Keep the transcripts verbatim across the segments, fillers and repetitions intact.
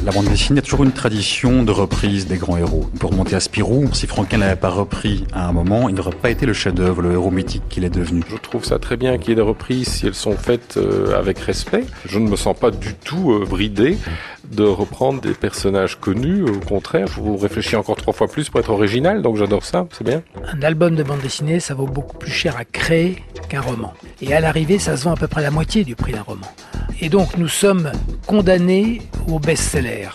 La bande dessinée a toujours une tradition de reprise des grands héros. Pour remonter à Spirou, si Franquin n'avait pas repris à un moment, il n'aurait pas été le chef-d'œuvre, le héros mythique qu'il est devenu. Je trouve ça très bien qu'il y ait des reprises si elles sont faites euh, avec respect. Je ne me sens pas du tout euh, bridé de reprendre des personnages connus. Au contraire, je vous réfléchis encore trois fois plus pour être original, donc j'adore ça, c'est bien. Un album de bande dessinée, ça vaut beaucoup plus cher à créer qu'un roman. Et à l'arrivée, ça se vend à peu près la moitié du prix d'un roman. Et donc nous sommes condamnés au best-seller.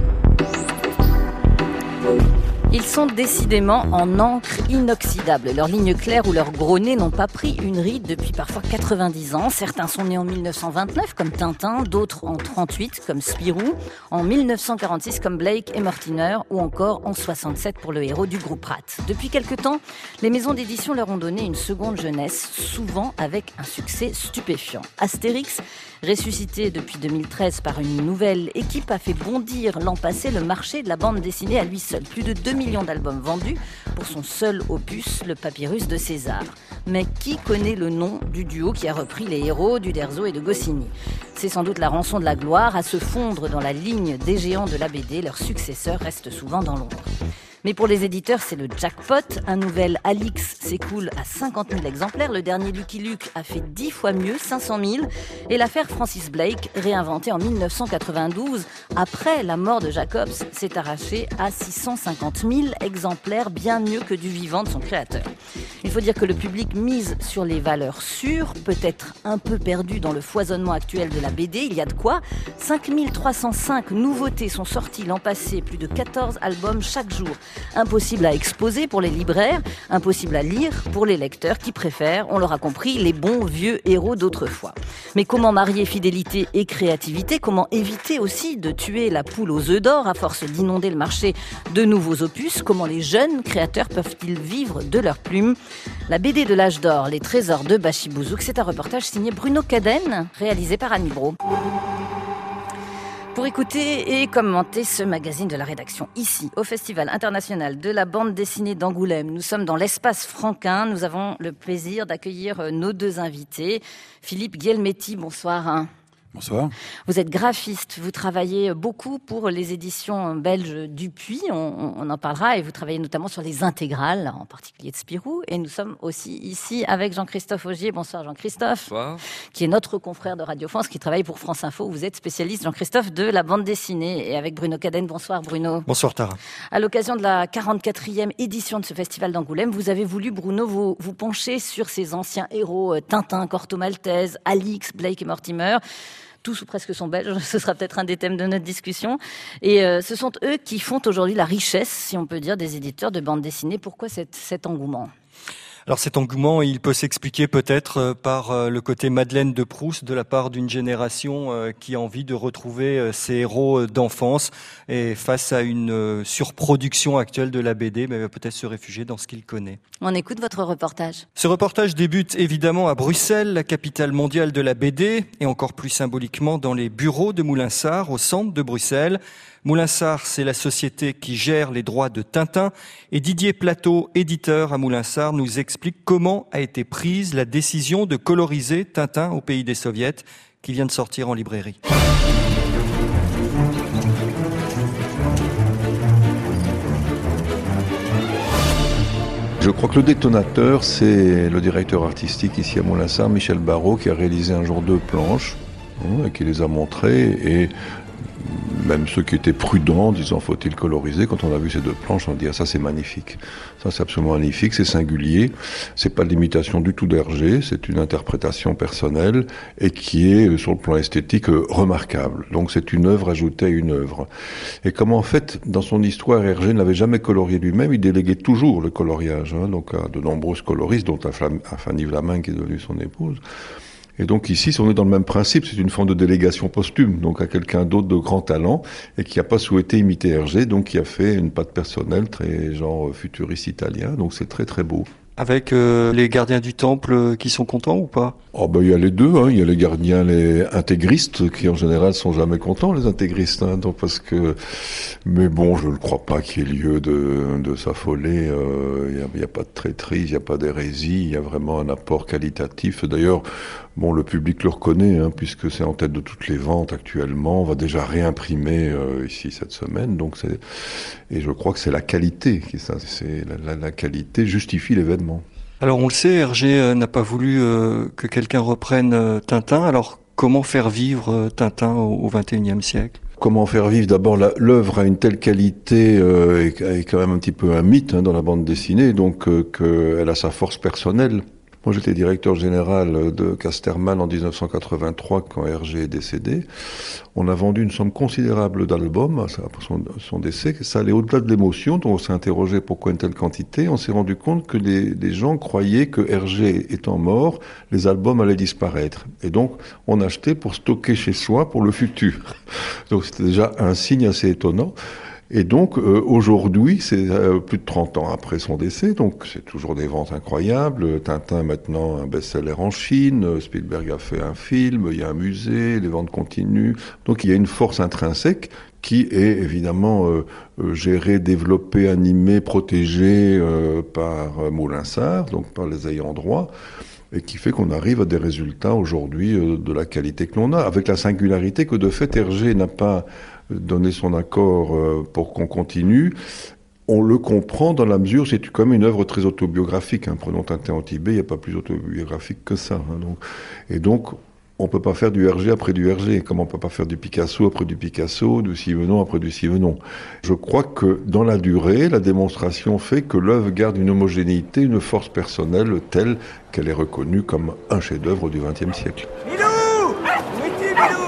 Ils sont décidément en encre inoxydable. Leurs lignes claires ou leurs gros nez n'ont pas pris une ride depuis parfois quatre-vingt-dix ans. Certains sont nés en mille neuf cent vingt-neuf comme Tintin, d'autres en trente-huit comme Spirou, en mille neuf cent quarante-six comme Blake et Mortimer ou encore en soixante-sept pour le héros du groupe Pratt. Depuis quelque temps, les maisons d'édition leur ont donné une seconde jeunesse, souvent avec un succès stupéfiant. Astérix, ressuscité depuis deux mille treize par une nouvelle équipe, a fait bondir l'an passé le marché de la bande dessinée à lui seul. Plus de deux millions d'albums vendus pour son seul opus, le Papyrus de César. Mais qui connaît le nom du duo qui a repris les héros d'Uderzo et de Goscinny ? C'est sans doute la rançon de la gloire. À se fondre dans la ligne des géants de la B D, leurs successeurs restent souvent dans l'ombre. Mais pour les éditeurs, c'est le jackpot. Un nouvel Alix s'écoule à cinquante mille exemplaires. Le dernier Lucky Luke a fait dix fois mieux, cinq cent mille. Et l'affaire Francis Blake, réinventée en mille neuf cent quatre-vingt-douze, après la mort de Jacobs, s'est arrachée à six cent cinquante mille exemplaires, bien mieux que du vivant de son créateur. Il faut dire que le public mise sur les valeurs sûres, peut-être un peu perdu dans le foisonnement actuel de la B D. Il y a de quoi. cinq mille trois cent cinq nouveautés sont sorties l'an passé, plus de quatorze albums chaque jour. Impossible à exposer pour les libraires, impossible à lire pour les lecteurs qui préfèrent, on l'aura compris, les bons vieux héros d'autrefois. Mais comment marier fidélité et créativité ? Comment éviter aussi de tuer la poule aux œufs d'or à force d'inonder le marché de nouveaux opus ? Comment les jeunes créateurs peuvent-ils vivre de leurs plumes ? La B D de l'âge d'or, Les trésors de Bachibouzouk, c'est un reportage signé Bruno Cadenne, réalisé par Annie Brault. Pour écouter et commenter ce magazine de la rédaction, ici, au Festival international de la bande dessinée d'Angoulême, nous sommes dans l'espace Franquin. Nous avons le plaisir d'accueillir nos deux invités. Philippe Guelmetti, bonsoir. Bonsoir. Vous êtes graphiste, vous travaillez beaucoup pour les éditions belges Dupuis, on, on en parlera, et vous travaillez notamment sur les intégrales, en particulier de Spirou. Et nous sommes aussi ici avec Jean-Christophe Augier. Bonsoir Jean-Christophe. Bonsoir. Qui est notre confrère de Radio France, qui travaille pour France Info. Vous êtes spécialiste, Jean-Christophe, de la bande dessinée. Et avec Bruno Cadenne. Bonsoir Bruno. Bonsoir Tara. À l'occasion de la quarante-quatrième édition de ce festival d'Angoulême, vous avez voulu, Bruno, vous, vous pencher sur ces anciens héros, euh, Tintin, Corto Maltese, Alix, Blake et Mortimer. Tous ou presque sont belges, ce sera peut-être un des thèmes de notre discussion. Et euh, ce sont eux qui font aujourd'hui la richesse, si on peut dire, des éditeurs de bande dessinée. Pourquoi cette, cet engouement ? Alors cet engouement, il peut s'expliquer peut-être par le côté Madeleine de Proust de la part d'une génération qui a envie de retrouver ses héros d'enfance et face à une surproduction actuelle de la B D, mais va peut-être se réfugier dans ce qu'il connaît. On écoute votre reportage. Ce reportage débute évidemment à Bruxelles, la capitale mondiale de la B D, et encore plus symboliquement dans les bureaux de Moulinsart, au centre de Bruxelles. Moulinsart, c'est la société qui gère les droits de Tintin, et Didier Plateau, éditeur à Moulinsart, nous explique comment a été prise la décision de coloriser Tintin au pays des soviets, qui vient de sortir en librairie. Je crois que le détonateur, c'est le directeur artistique ici à Moulinsart, Michel Barrault, qui a réalisé un jour deux planches, hein, et qui les a montrées, et même ceux qui étaient prudents, disant faut-il coloriser, quand on a vu ces deux planches, on dit ah, ça c'est magnifique. Ça c'est absolument magnifique, c'est singulier. C'est pas de l'imitation du tout d'Hergé, c'est une interprétation personnelle et qui est, sur le plan esthétique, remarquable. Donc c'est une œuvre ajoutée à une œuvre. Et comme en fait, dans son histoire, Hergé ne l'avait jamais colorié lui-même, il déléguait toujours le coloriage, hein, donc à de nombreuses coloristes, dont à, Flam- à Fanny Vlamin qui est devenue son épouse. Et donc ici, on est dans le même principe, c'est une forme de délégation posthume, donc à quelqu'un d'autre de grand talent, et qui n'a pas souhaité imiter Hergé, donc qui a fait une patte personnelle très genre futuriste italien, donc c'est très très beau. Avec euh, les gardiens du temple euh, qui sont contents ou pas? Oh ben, il y a les deux, hein. Il y a les gardiens, les intégristes, qui en général sont jamais contents, les intégristes, hein. Donc parce que, mais bon, je ne crois pas qu'il y ait lieu de, de s'affoler. Euh, il n'y a, il y a pas de traîtrise, il n'y a pas d'hérésie, il y a vraiment un apport qualitatif. D'ailleurs, bon, le public le reconnaît, hein, puisque c'est en tête de toutes les ventes actuellement. On va déjà réimprimer euh, ici cette semaine, donc c'est, et je crois que c'est la qualité, qui, ça, c'est la, la, la qualité justifie l'événement. Alors on le sait, Hergé euh, n'a pas voulu euh, que quelqu'un reprenne euh, Tintin. Alors comment faire vivre euh, Tintin au vingt et unième siècle? Comment faire vivre? D'abord, l'œuvre a une telle qualité, euh, et est quand même un petit peu un mythe, hein, dans la bande dessinée, donc euh, qu'elle a sa force personnelle. Moi, j'étais directeur général de Casterman en dix-neuf cent quatre-vingt-trois quand Hergé est décédé. On a vendu une somme considérable d'albums après son, son décès. Ça allait au-delà de l'émotion, donc on s'est interrogé pourquoi une telle quantité. On s'est rendu compte que les, les gens croyaient que Hergé étant mort, les albums allaient disparaître. Et donc, on achetait pour stocker chez soi pour le futur. Donc, c'était déjà un signe assez étonnant. Et donc, euh, aujourd'hui, c'est euh, plus de trente ans après son décès, donc c'est toujours des ventes incroyables. Tintin, maintenant, un best-seller en Chine. Spielberg a fait un film, il y a un musée, les ventes continuent. Donc, il y a une force intrinsèque qui est évidemment euh, euh, gérée, développée, animée, protégée euh, par euh, Moulinsart, donc par les ayants droit, et qui fait qu'on arrive à des résultats aujourd'hui euh, de la qualité que l'on a, avec la singularité que de fait Hergé n'a pas donné son accord euh, pour qu'on continue. On le comprend dans la mesure, c'est quand même une œuvre très autobiographique, hein. Prenons Tintin au Tibet, il n'y a pas plus autobiographique que ça, hein, donc. Et donc, on ne peut pas faire du Hergé après du Hergé, comme on ne peut pas faire du Picasso après du Picasso, du Simenon après du Simenon. Je crois que dans la durée, la démonstration fait que l'œuvre garde une homogénéité, une force personnelle telle qu'elle est reconnue comme un chef-d'œuvre du vingtième siècle. Milou! Où es-tu, Milou?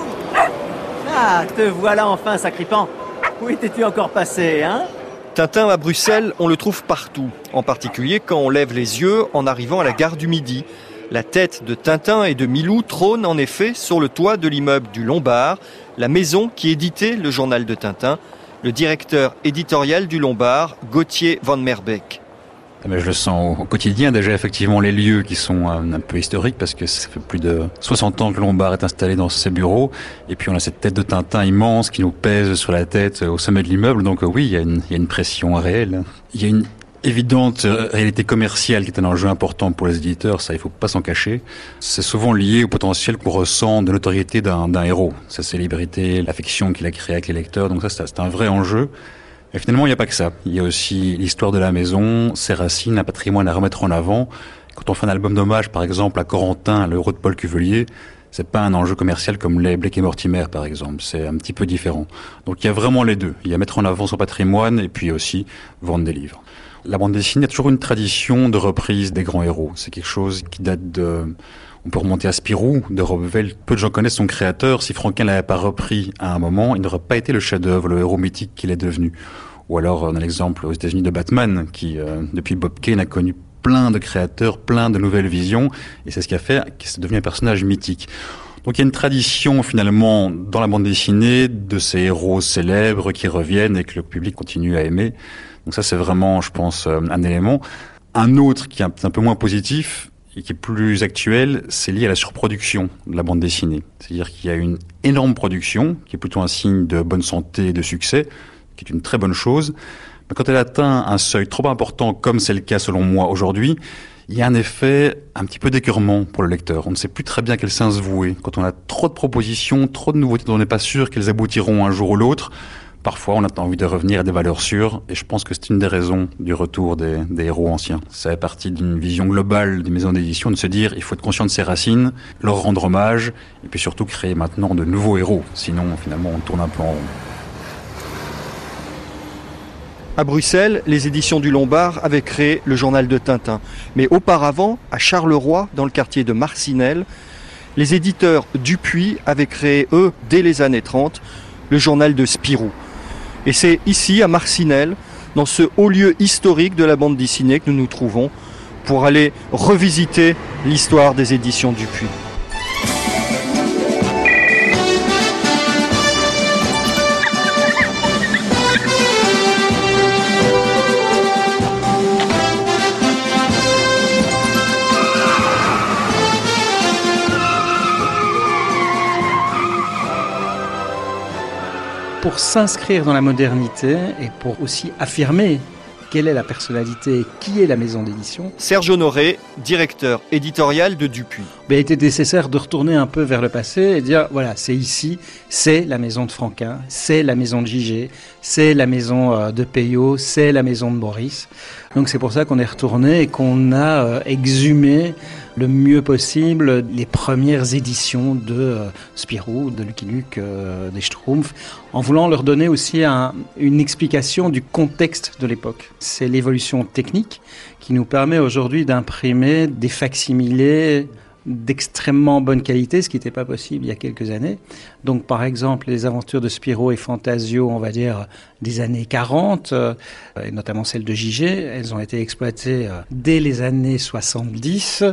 Ah, te voilà enfin, sacripant. Où étais-tu encore passé, hein? Tintin à Bruxelles, on le trouve partout, en particulier quand on lève les yeux en arrivant à la gare du Midi. La tête de Tintin et de Milou trône en effet sur le toit de l'immeuble du Lombard, la maison qui éditait le journal de Tintin, le directeur éditorial du Lombard, Gauthier Van Merbeek. Mais je le sens au quotidien déjà, effectivement, les lieux qui sont un peu historiques, parce que ça fait plus de soixante ans que Lombard est installé dans ses bureaux, et puis on a cette tête de Tintin immense qui nous pèse sur la tête au sommet de l'immeuble, donc oui, il y a une, il y a une pression réelle. Il y a une évidente réalité commerciale qui est un enjeu important pour les éditeurs, ça il faut pas s'en cacher. C'est souvent lié au potentiel qu'on ressent de notoriété d'un, d'un héros, sa célébrité, l'affection qu'il a créée avec les lecteurs, donc ça c'est un vrai enjeu. Et finalement, il n'y a pas que ça. Il y a aussi l'histoire de la maison, ses racines, un patrimoine à remettre en avant. Quand on fait un album d'hommage, par exemple, à Corentin, le héros de Paul Cuvelier, c'est pas un enjeu commercial comme les Blake et Mortimer, par exemple. C'est un petit peu différent. Donc il y a vraiment les deux. Il y a mettre en avant son patrimoine et puis aussi vendre des livres. La bande dessinée a toujours une tradition de reprise des grands héros. C'est quelque chose qui date de... On peut remonter à Spirou, de Robevel. Peu de gens connaissent son créateur. Si Franquin l'avait pas repris à un moment, il n'aurait pas été le chef-d'œuvre, le héros mythique qu'il est devenu. Ou alors, on a l'exemple aux États-Unis de Batman, qui, euh, depuis Bob Kane, a connu plein de créateurs, plein de nouvelles visions. Et c'est ce qui a fait qu'il est devenu un personnage mythique. Donc il y a une tradition, finalement, dans la bande dessinée, de ces héros célèbres qui reviennent et que le public continue à aimer. Donc ça, c'est vraiment, je pense, un élément. Un autre qui est un peu moins positif, et qui est plus actuel, c'est lié à la surproduction de la bande dessinée. C'est-à-dire qu'il y a une énorme production, qui est plutôt un signe de bonne santé et de succès, qui est une très bonne chose. Mais quand elle atteint un seuil trop important, comme c'est le cas selon moi aujourd'hui, il y a un effet un petit peu d'écœurement pour le lecteur. On ne sait plus très bien quel sens vouer. Quand on a trop de propositions, trop de nouveautés dont on n'est pas sûr qu'elles aboutiront un jour ou l'autre, parfois, on a envie de revenir à des valeurs sûres, et je pense que c'est une des raisons du retour des, des héros anciens. Ça fait partie d'une vision globale des maisons d'édition, de se dire, il faut être conscient de ses racines, leur rendre hommage, et puis surtout créer maintenant de nouveaux héros. Sinon, finalement, on tourne un peu en rond. À Bruxelles, les éditions du Lombard avaient créé le journal de Tintin. Mais auparavant, à Charleroi, dans le quartier de Marcinelle, les éditeurs Dupuis avaient créé, eux, dès les années trente, le journal de Spirou. Et c'est ici, à Marcinelle, dans ce haut lieu historique de la bande dessinée que nous nous trouvons pour aller revisiter l'histoire des éditions Dupuis. pour s'inscrire dans la modernité et pour aussi affirmer quelle est la personnalité, qui est la maison d'édition. Serge Honoré, directeur éditorial de Dupuis. Il a été nécessaire de retourner un peu vers le passé et dire, voilà, c'est ici, c'est la maison de Franquin, c'est la maison de Gigé, c'est la maison de Peyo, c'est la maison de Maurice. Donc c'est pour ça qu'on est retourné et qu'on a exhumé le mieux possible les premières éditions de euh, Spirou, de Lucky Luke, euh, des Schtroumpfs, en voulant leur donner aussi un, une explication du contexte de l'époque. C'est l'évolution technique qui nous permet aujourd'hui d'imprimer des facsimilés d'extrêmement bonne qualité, ce qui n'était pas possible il y a quelques années. Donc par exemple les aventures de Spirou et Fantasio, on va dire des années quarante, euh, et notamment celles de Gigé, elles ont été exploitées euh, dès les années soixante-dix,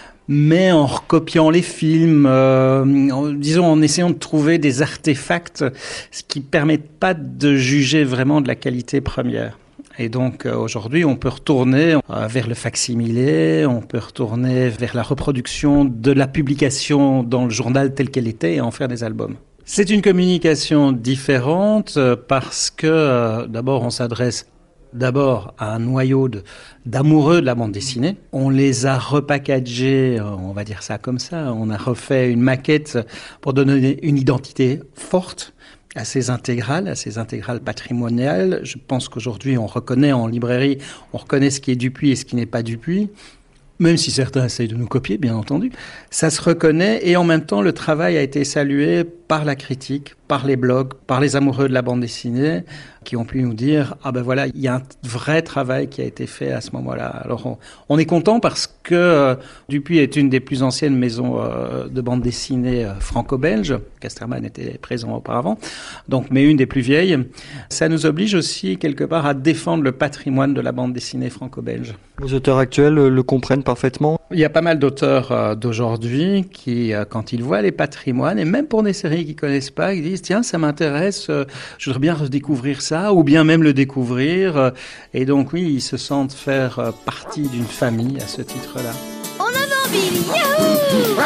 mais en recopiant les films, euh, en, disons en essayant de trouver des artefacts, ce qui ne permet pas de juger vraiment de la qualité première. Et donc euh, aujourd'hui, on peut retourner euh, vers le facsimilé, on peut retourner vers la reproduction de la publication dans le journal telle qu'elle était et en faire des albums. C'est une communication différente euh, parce que euh, d'abord on s'adresse d'abord à un noyau de, d'amoureux de la bande dessinée. On les a repackagés, euh, on va dire ça comme ça, on a refait une maquette pour donner une identité forte à ces intégrales, à ces intégrales patrimoniales. Je pense qu'aujourd'hui, on reconnaît en librairie, on reconnaît ce qui est Dupuis et ce qui n'est pas Dupuis, même si certains essayent de nous copier, bien entendu. Ça se reconnaît et en même temps, le travail a été salué par la critique, par les blogs, par les amoureux de la bande dessinée, qui ont pu nous dire « Ah ben voilà, il y a un vrai travail qui a été fait à ce moment-là ». Alors on, on est content parce que euh, Dupuis est une des plus anciennes maisons euh, de bande dessinée euh, franco-belge. Casterman était présent auparavant, donc mais une des plus vieilles. Ça nous oblige aussi quelque part à défendre le patrimoine de la bande dessinée franco-belge. Les auteurs actuels le comprennent parfaitement. Il y a pas mal d'auteurs euh, d'aujourd'hui qui, euh, quand ils voient les patrimoines, et même pour des séries qu'ils connaissent pas, ils disent tiens, ça m'intéresse, euh, je voudrais bien redécouvrir ça, ou bien même le découvrir. Euh, et donc oui, ils se sentent faire euh, partie d'une famille à ce titre-là. En avant, Billy, yahoo!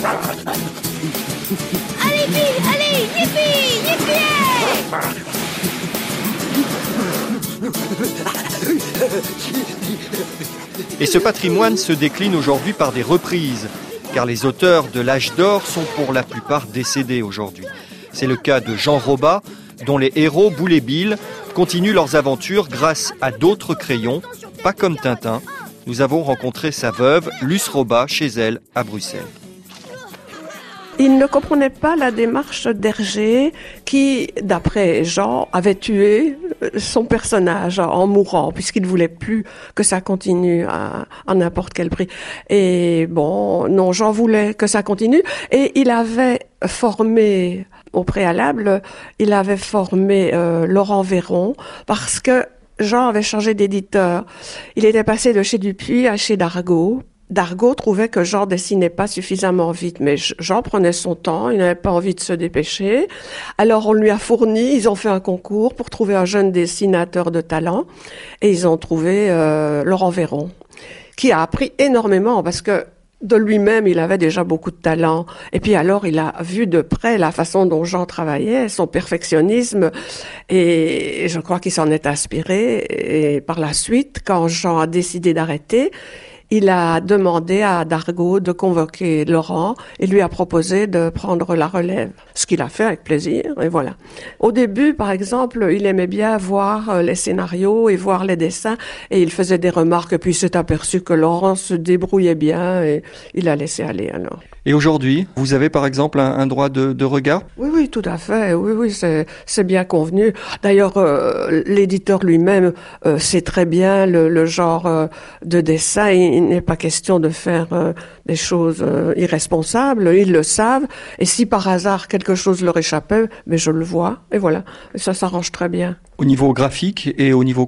Allez, Billy, allez, yippee, yippee! Et ce patrimoine se décline aujourd'hui par des reprises, car les auteurs de l'âge d'or sont pour la plupart décédés aujourd'hui. C'est le cas de Jean Robat, dont les héros, Boule et Bill, continuent leurs aventures grâce à d'autres crayons, pas comme Tintin. Nous avons rencontré sa veuve, Luce Robat, chez elle, à Bruxelles. Il ne comprenait pas la démarche d'Hergé qui, d'après Jean, avait tué son personnage en mourant puisqu'il ne voulait plus que ça continue à, à n'importe quel prix. Et bon, non, Jean voulait que ça continue et il avait formé au préalable, il avait formé euh, Laurent Véron parce que Jean avait changé d'éditeur. Il était passé de chez Dupuis à chez Dargaud. Dargaud trouvait que Jean dessinait pas suffisamment vite, mais Jean prenait son temps, il n'avait pas envie de se dépêcher. Alors on lui a fourni, ils ont fait un concours pour trouver un jeune dessinateur de talent, et ils ont trouvé euh, Laurent Véron, qui a appris énormément, parce que de lui-même, il avait déjà beaucoup de talent. Et puis alors, il a vu de près la façon dont Jean travaillait, son perfectionnisme, et je crois qu'il s'en est inspiré. Et par la suite, quand Jean a décidé d'arrêter, il a demandé à Dargaud de convoquer Laurent et lui a proposé de prendre la relève, ce qu'il a fait avec plaisir, et voilà. Au début, par exemple, il aimait bien voir les scénarios et voir les dessins, et il faisait des remarques, et puis il s'est aperçu que Laurent se débrouillait bien, et il a laissé aller alors. Et aujourd'hui, vous avez par exemple un, un droit de, de regard ? Oui, oui, tout à fait. Oui, oui, c'est, c'est bien convenu. D'ailleurs, euh, l'éditeur lui-même euh, sait très bien le, le genre euh, de dessin. Il n'est pas question de faire euh, des choses euh, irresponsables. Ils le savent. Et si par hasard quelque chose leur échappait, mais je le vois. Et voilà. Et ça s'arrange très bien. Au niveau graphique et au niveau contenu ?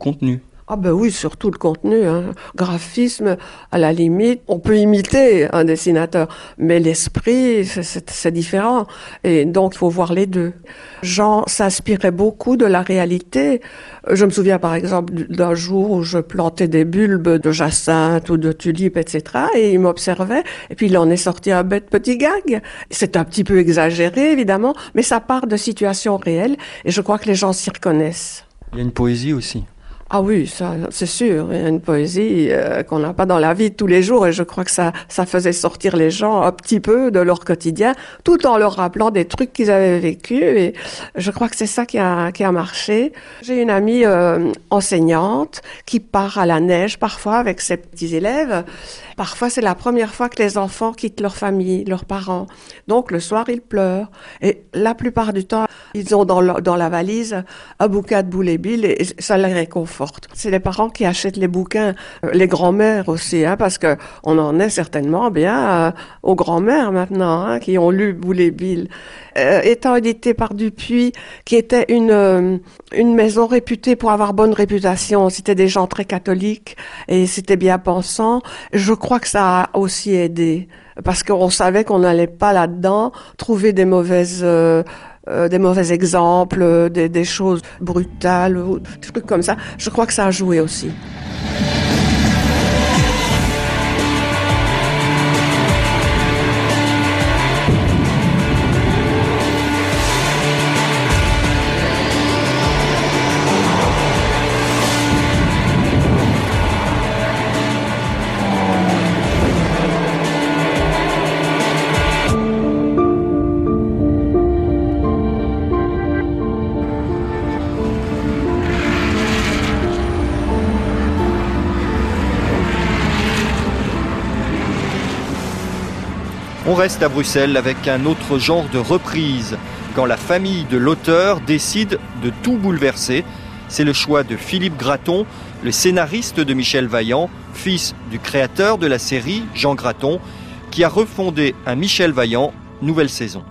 Ah ben oui, surtout le contenu, hein. Graphisme, à la limite, on peut imiter un dessinateur, mais l'esprit, c'est, c'est, c'est différent. Et donc, il faut voir les deux. Jean s'inspirait beaucoup de la réalité. Je me souviens par exemple d'un jour où je plantais des bulbes de jacinthe ou de tulipes, et cetera. Et il m'observait, et puis il en est sorti un bête petit gag. C'est un petit peu exagéré, évidemment, mais ça part de situations réelles, et je crois que les gens s'y reconnaissent. Il y a une poésie aussi. Ah oui, ça, c'est sûr. Il y a une poésie euh, qu'on n'a pas dans la vie de tous les jours, et je crois que ça, ça faisait sortir les gens un petit peu de leur quotidien, tout en leur rappelant des trucs qu'ils avaient vécus. Et je crois que c'est ça qui a, qui a marché. J'ai une amie euh, enseignante qui part à la neige parfois avec ses petits élèves. Parfois, c'est la première fois que les enfants quittent leur famille, leurs parents. Donc, le soir, ils pleurent. Et la plupart du temps, ils ont dans, le, dans la valise un bouquin de Boule et Bill et ça les réconforte. C'est les parents qui achètent les bouquins, les grands-mères aussi, hein, parce que on en est certainement bien euh, aux grands-mères maintenant, hein, qui ont lu Boule et Bill. Euh, étant édité par Dupuis, qui était une euh, une maison réputée pour avoir bonne réputation. C'était des gens très catholiques et c'était bien pensant. Je crois que ça a aussi aidé parce qu'on savait qu'on n'allait pas là-dedans trouver des mauvaises euh, euh, des mauvais exemples, euh, des, des choses brutales, ou des trucs comme ça. Je crois que ça a joué aussi. On reste à Bruxelles avec un autre genre de reprise, quand la famille de l'auteur décide de tout bouleverser. C'est le choix de Philippe Gratton, le scénariste de Michel Vaillant, fils du créateur de la série, Jean Gratton, qui a refondé un Michel Vaillant, nouvelle saison.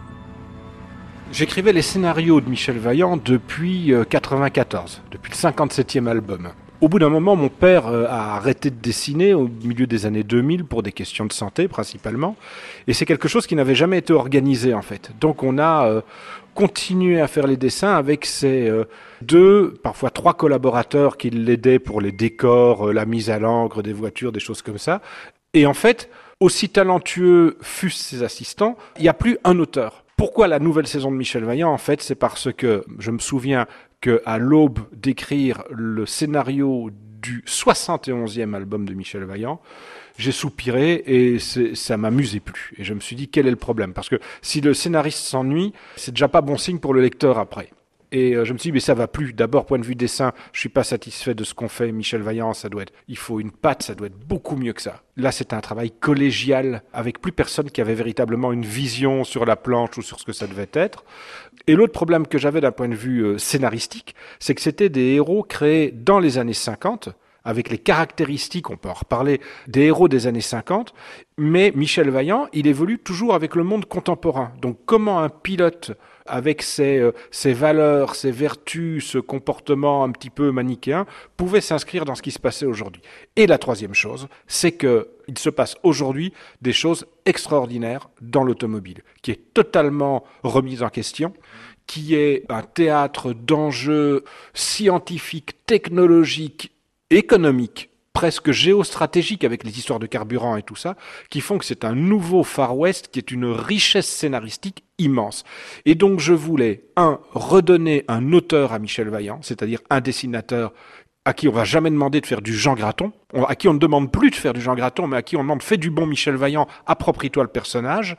J'écrivais les scénarios de Michel Vaillant depuis quatre-vingt-quatorze, depuis le cinquante-septième album. Au bout d'un moment, mon père a arrêté de dessiner au milieu des années deux mille pour des questions de santé principalement. Et c'est quelque chose qui n'avait jamais été organisé en fait. Donc on a euh, continué à faire les dessins avec ces euh, deux, parfois trois collaborateurs qui l'aidaient pour les décors, euh, la mise à l'encre des voitures, des choses comme ça. Et en fait, aussi talentueux fussent ses assistants, il n'y a plus un auteur. Pourquoi la nouvelle saison de Michel Vaillant? En fait, c'est parce que je me souviens qu'à l'aube d'écrire le scénario du soixante et onzième album de Michel Vaillant, j'ai soupiré et ça m'amusait plus. Et je me suis dit, quel est le problème? Parce que si le scénariste s'ennuie, c'est déjà pas bon signe pour le lecteur après. Et je me suis dit, mais ça va plus. D'abord, point de vue dessin, je suis pas satisfait de ce qu'on fait. Michel Vaillant, ça doit être, il faut une patte, ça doit être beaucoup mieux que ça. Là, c'est un travail collégial avec plus personne qui avait véritablement une vision sur la planche ou sur ce que ça devait être. Et l'autre problème que j'avais d'un point de vue euh, scénaristique, c'est que c'était des héros créés dans les années cinquante, avec les caractéristiques, on peut en reparler, des héros des années cinquante, mais Michel Vaillant, il évolue toujours avec le monde contemporain. Donc comment un pilote, avec ses, euh, ses valeurs, ses vertus, ce comportement un petit peu manichéen, pouvait s'inscrire dans ce qui se passait aujourd'hui. Et la troisième chose, c'est que il se passe aujourd'hui des choses extraordinaires dans l'automobile, qui est totalement remise en question, qui est un théâtre d'enjeux scientifiques, technologiques, économiques, presque géostratégiques avec les histoires de carburant et tout ça, qui font que c'est un nouveau Far West qui est une richesse scénaristique immense. Et donc je voulais, un, redonner un auteur à Michel Vaillant, c'est-à-dire un dessinateur à qui on va jamais demander de faire du Jean Gratton, à qui on ne demande plus de faire du Jean Gratton, mais à qui on demande fais du bon Michel Vaillant, approprie-toi le personnage.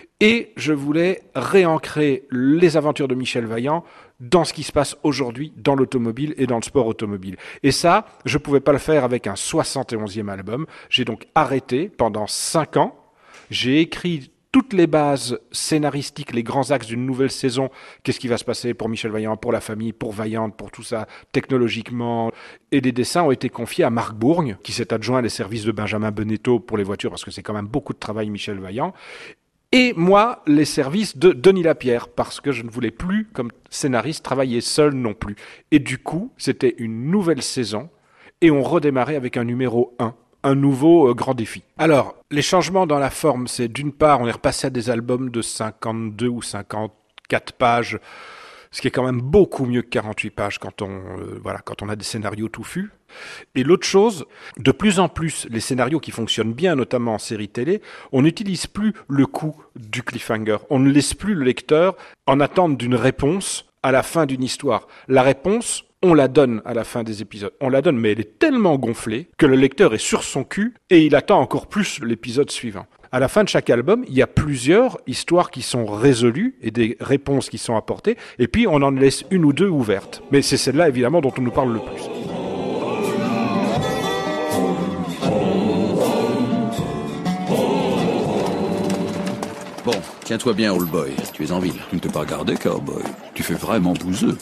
Et je voulais réancrer les aventures de Michel Vaillant dans ce qui se passe aujourd'hui dans l'automobile et dans le sport automobile. Et ça, je pouvais pas le faire avec un soixante et onzième album. J'ai donc arrêté pendant cinq ans. J'ai écrit toutes les bases scénaristiques, les grands axes d'une nouvelle saison. Qu'est-ce qui va se passer pour Michel Vaillant, pour la famille, pour Vaillante, pour tout ça, technologiquement. Et les dessins ont été confiés à Marc Bourgne, qui s'est adjoint les services de Benjamin Bonetto pour les voitures, parce que c'est quand même beaucoup de travail, Michel Vaillant. Et moi, les services de Denis Lapierre, parce que je ne voulais plus, comme scénariste, travailler seul non plus. Et du coup, c'était une nouvelle saison. et on redémarrait avec un numéro un. Un nouveau euh, grand défi. Alors, les changements dans la forme, c'est d'une part, on est repassé à des albums de cinquante-deux ou cinquante-quatre pages, ce qui est quand même beaucoup mieux que quarante-huit pages quand on, euh, voilà, quand on a des scénarios touffus. Et l'autre chose, de plus en plus, les scénarios qui fonctionnent bien, notamment en série télé, on n'utilise plus le coup du cliffhanger. On ne laisse plus le lecteur en attente d'une réponse à la fin d'une histoire. La réponse, on la donne à la fin des épisodes. On la donne, mais elle est tellement gonflée que le lecteur est sur son cul et il attend encore plus l'épisode suivant. À la fin de chaque album, il y a plusieurs histoires qui sont résolues et des réponses qui sont apportées, et puis on en laisse une ou deux ouvertes. Mais c'est celle-là, évidemment, dont on nous parle le plus. Bon, tiens-toi bien, old boy. Tu es en ville. Tu ne t'es pas gardé, cowboy. Tu fais vraiment bouseux.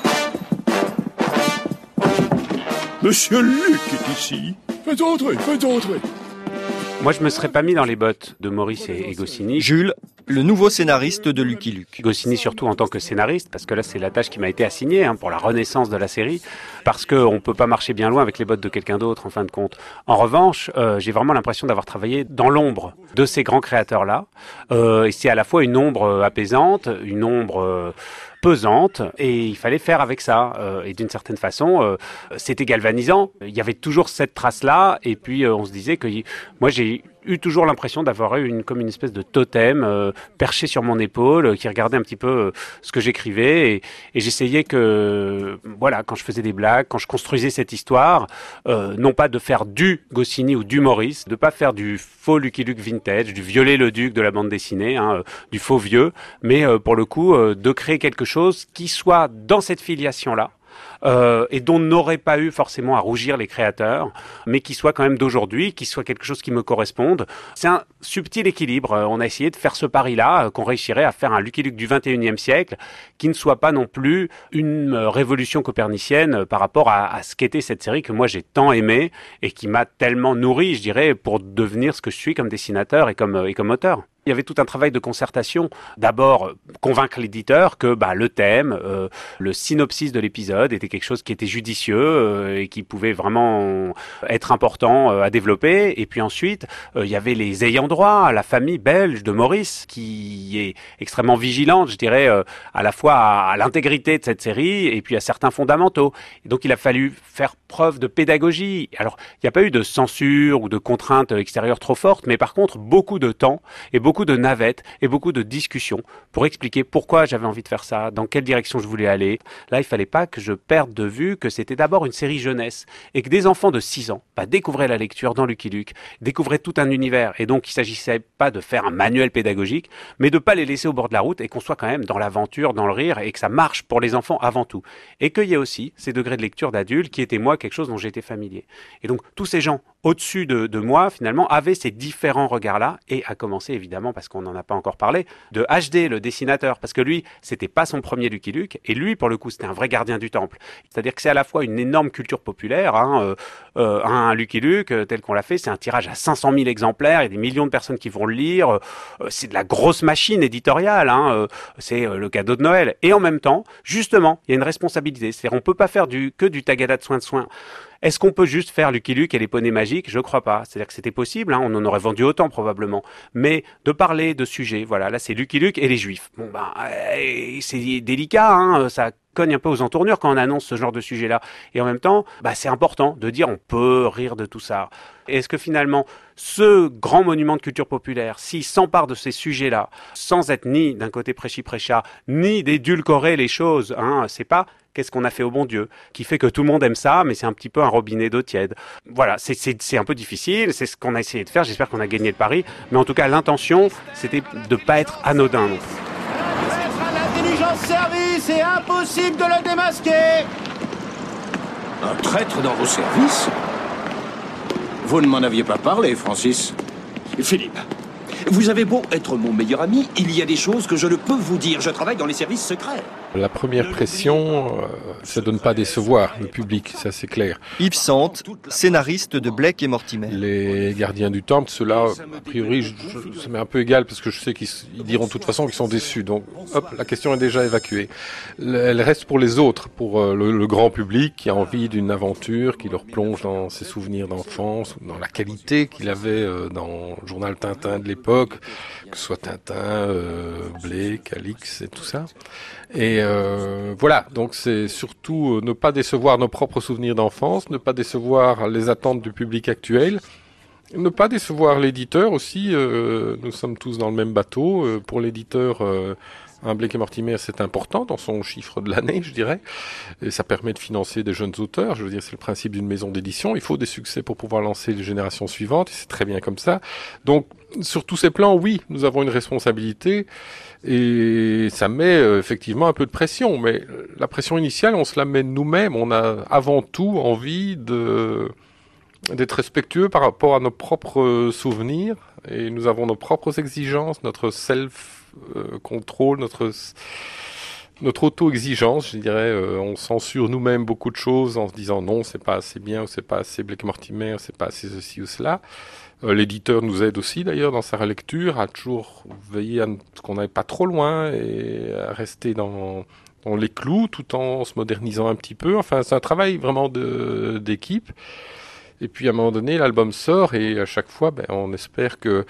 Monsieur Luc est ici. Faites entrer, faites entrer. Moi, je me serais pas mis dans les bottes de Maurice et, et Goscinny. Jules, le nouveau scénariste de Lucky Luke. Goscinny surtout en tant que scénariste, parce que là, c'est la tâche qui m'a été assignée hein, pour la renaissance de la série, parce qu'on peut pas marcher bien loin avec les bottes de quelqu'un d'autre, en fin de compte. En revanche, euh, j'ai vraiment l'impression d'avoir travaillé dans l'ombre de ces grands créateurs-là. Euh, et c'est à la fois une ombre apaisante, une ombre... Euh, pesante, et il fallait faire avec ça. Euh, et d'une certaine façon, euh, c'était galvanisant. Il y avait toujours cette trace-là, et puis euh, on se disait que y... moi j'ai eu toujours l'impression d'avoir eu une, comme une espèce de totem euh, perché sur mon épaule, euh, qui regardait un petit peu euh, ce que j'écrivais, et, et j'essayais que, voilà, quand je faisais des blagues, quand je construisais cette histoire, euh, non pas de faire du Goscinny ou du Maurice, de pas faire du faux Lucky Luke vintage, du Viollet-le-Duc de la bande dessinée, hein, euh, du faux vieux, mais euh, pour le coup, euh, de créer quelque chose qui soit dans cette filiation-là, Euh, et dont n'auraient pas eu forcément à rougir les créateurs, mais qui soit quand même d'aujourd'hui, qui soit quelque chose qui me corresponde. C'est un subtil équilibre. On a essayé de faire ce pari-là, qu'on réussirait à faire un Lucky Luke du vingt et unième siècle, qui ne soit pas non plus une révolution copernicienne par rapport à, à ce qu'était cette série que moi j'ai tant aimée et qui m'a tellement nourri, je dirais, pour devenir ce que je suis comme dessinateur et comme, et comme auteur. Il y avait tout un travail de concertation. D'abord, convaincre l'éditeur que bah, le thème, euh, le synopsis de l'épisode était quelque chose qui était judicieux euh, et qui pouvait vraiment être important euh, à développer. Et puis ensuite, euh, il y avait les ayants droit, la famille belge de Maurice, qui est extrêmement vigilante, je dirais, euh, à la fois à, à l'intégrité de cette série et puis à certains fondamentaux. Et donc, il a fallu faire preuve de pédagogie. Alors, il n'y a pas eu de censure ou de contraintes extérieures trop fortes, mais par contre, beaucoup de temps et beaucoup beaucoup de navettes et beaucoup de discussions pour expliquer pourquoi j'avais envie de faire ça, dans quelle direction je voulais aller. Là, il fallait pas que je perde de vue que c'était d'abord une série jeunesse et que des enfants de six ans bah, découvraient la lecture dans Lucky Luke, découvraient tout un univers. Et donc, il s'agissait pas de faire un manuel pédagogique, mais de pas les laisser au bord de la route et qu'on soit quand même dans l'aventure, dans le rire et que ça marche pour les enfants avant tout. Et qu'il y ait aussi ces degrés de lecture d'adultes qui étaient, moi, quelque chose dont j'étais familier. Et donc, tous ces gens au-dessus de, de moi, finalement, avaient ces différents regards-là, et à commencer, évidemment, parce qu'on n'en a pas encore parlé, de H D, le dessinateur, parce que lui, c'était pas son premier Lucky Luke, et lui, pour le coup, c'était un vrai gardien du temple. C'est-à-dire que c'est à la fois une énorme culture populaire, hein, euh, euh, un Lucky Luke, euh, tel qu'on l'a fait, c'est un tirage à cinq cent mille exemplaires, il y a des millions de personnes qui vont le lire, euh, c'est de la grosse machine éditoriale, hein, euh, c'est euh, le cadeau de Noël. Et en même temps, justement, il y a une responsabilité, c'est-à-dire on peut pas faire du, que du tagada de soin de soin. Est-ce qu'on peut juste faire Lucky Luke et les poneys magiques? Je crois pas. C'est-à-dire que c'était possible, hein, on en aurait vendu autant probablement. Mais de parler de sujets, voilà, là c'est Lucky Luke et les Juifs. Bon ben, euh, c'est délicat, hein, ça cogne un peu aux entournures quand on annonce ce genre de sujet-là. Et en même temps, bah, c'est important de dire on peut rire de tout ça. Est-ce que finalement, ce grand monument de culture populaire, s'il s'empare de ces sujets-là, sans être ni d'un côté prêchi-prêcha, ni d'édulcorer les choses, hein, c'est pas qu'est-ce qu'on a fait au bon Dieu, qui fait que tout le monde aime ça, mais c'est un petit peu un robinet d'eau tiède. Voilà, c'est, c'est, c'est un peu difficile, c'est ce qu'on a essayé de faire, j'espère qu'on a gagné le pari, mais en tout cas, l'intention, c'était de pas être anodin non plus. L'intelligence service, c'est impossible de le démasquer. Un traître dans vos services? Vous ne m'en aviez pas parlé, Francis. Philippe, vous avez beau être mon meilleur ami, il y a des choses que je ne peux vous dire. Je travaille dans les services secrets. La première pression, euh, c'est de ne pas décevoir le public, ça c'est clair. Yves Sante, scénariste de Blake et Mortimer. Les gardiens du temple, ceux-là, a priori, je, je, ça m'est un peu égal parce que je sais qu'ils ils diront de toute façon qu'ils sont déçus. Donc, hop, la question est déjà évacuée. Elle reste pour les autres, pour euh, le, le grand public qui a envie d'une aventure, qui leur plonge dans ses souvenirs d'enfance, dans la qualité qu'il avait euh, dans le journal Tintin de l'époque, que ce soit Tintin, euh, Blake, Alix et tout ça. Et euh, voilà, donc c'est surtout ne pas décevoir nos propres souvenirs d'enfance, ne pas décevoir les attentes du public actuel, ne pas décevoir l'éditeur aussi. Euh, nous sommes tous dans le même bateau. Euh, pour l'éditeur, euh, un Blake et Mortimer, c'est important dans son chiffre de l'année, je dirais. Et ça permet de financer des jeunes auteurs. Je veux dire, c'est le principe d'une maison d'édition. Il faut des succès pour pouvoir lancer les générations suivantes. Et c'est très bien comme ça. Donc, sur tous ces plans, oui, nous avons une responsabilité. Et ça met euh, effectivement un peu de pression. Mais la pression initiale, on se la met nous-mêmes. On a avant tout envie de... d'être respectueux par rapport à nos propres souvenirs, et nous avons nos propres exigences, notre self-control, notre, notre auto-exigence, je dirais. Euh, on censure nous-mêmes beaucoup de choses en se disant non, c'est pas assez bien, ou c'est pas assez Blake et Mortimer, c'est pas assez ceci ou cela. Euh, l'éditeur nous aide aussi d'ailleurs dans sa relecture, à toujours veiller à ce qu'on n'aille pas trop loin et à rester dans... dans les clous, tout en se modernisant un petit peu. Enfin, c'est un travail vraiment de, d'équipe. Et puis à un moment donné, l'album sort et à chaque fois, ben, on espère que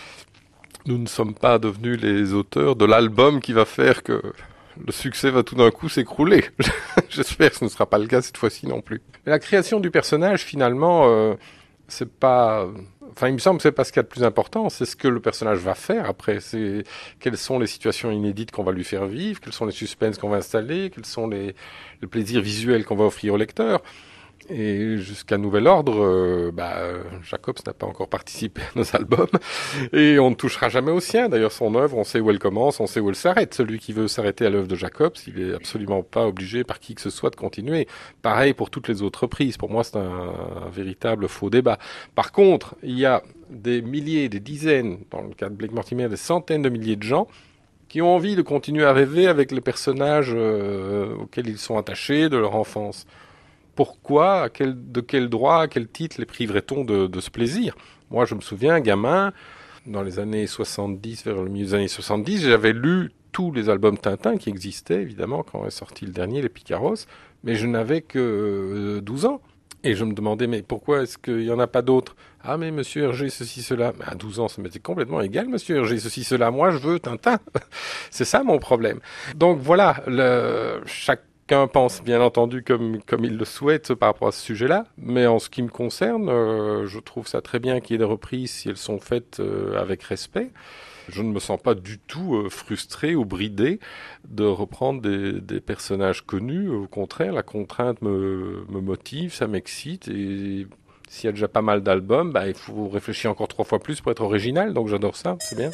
nous ne sommes pas devenus les auteurs de l'album qui va faire que le succès va tout d'un coup s'écrouler. J'espère que ce ne sera pas le cas cette fois-ci non plus. Mais la création du personnage, finalement, euh, c'est pas... Enfin, il me semble que c'est pas ce qu'il y a de plus important, c'est ce que le personnage va faire après. C'est quelles sont les situations inédites qu'on va lui faire vivre, quels sont les suspens qu'on va installer, quels sont les, les plaisirs visuels qu'on va offrir au lecteur. Et jusqu'à nouvel ordre, euh, bah, Jacobs n'a pas encore participé à nos albums et on ne touchera jamais au sien. D'ailleurs, son œuvre, on sait où elle commence, on sait où elle s'arrête. Celui qui veut s'arrêter à l'œuvre de Jacobs, il est absolument pas obligé par qui que ce soit de continuer. Pareil pour toutes les autres reprises. Pour moi, c'est un, un véritable faux débat. Par contre, il y a des milliers, des dizaines, dans le cas de Blake Mortimer, des centaines de milliers de gens qui ont envie de continuer à rêver avec les personnages euh, auxquels ils sont attachés de leur enfance. Pourquoi, à quel, de quel droit, à quel titre les priverait-on de, de ce plaisir ? Moi, je me souviens, gamin, dans les années soixante-dix, vers le milieu des années soixante-dix, j'avais lu tous les albums Tintin qui existaient, évidemment, quand est sorti le dernier, les Picaros, mais je n'avais que douze ans. Et je me demandais, mais pourquoi est-ce qu'il n'y en a pas d'autres ? Ah, mais Monsieur Hergé, ceci, cela. Mais à douze ans, ça m'était complètement égal, Monsieur Hergé, ceci, cela. Moi, je veux Tintin. C'est ça mon problème. Donc voilà, le, chaque Chacun pense bien entendu comme, comme il le souhaite par rapport à ce sujet-là, mais en ce qui me concerne, euh, je trouve ça très bien qu'il y ait des reprises si elles sont faites euh, avec respect. Je ne me sens pas du tout euh, frustré ou bridé de reprendre des, des personnages connus. Au contraire, la contrainte me, me motive, ça m'excite, et s'il y a déjà pas mal d'albums, bah, il faut réfléchir encore trois fois plus pour être original, donc j'adore ça, c'est bien.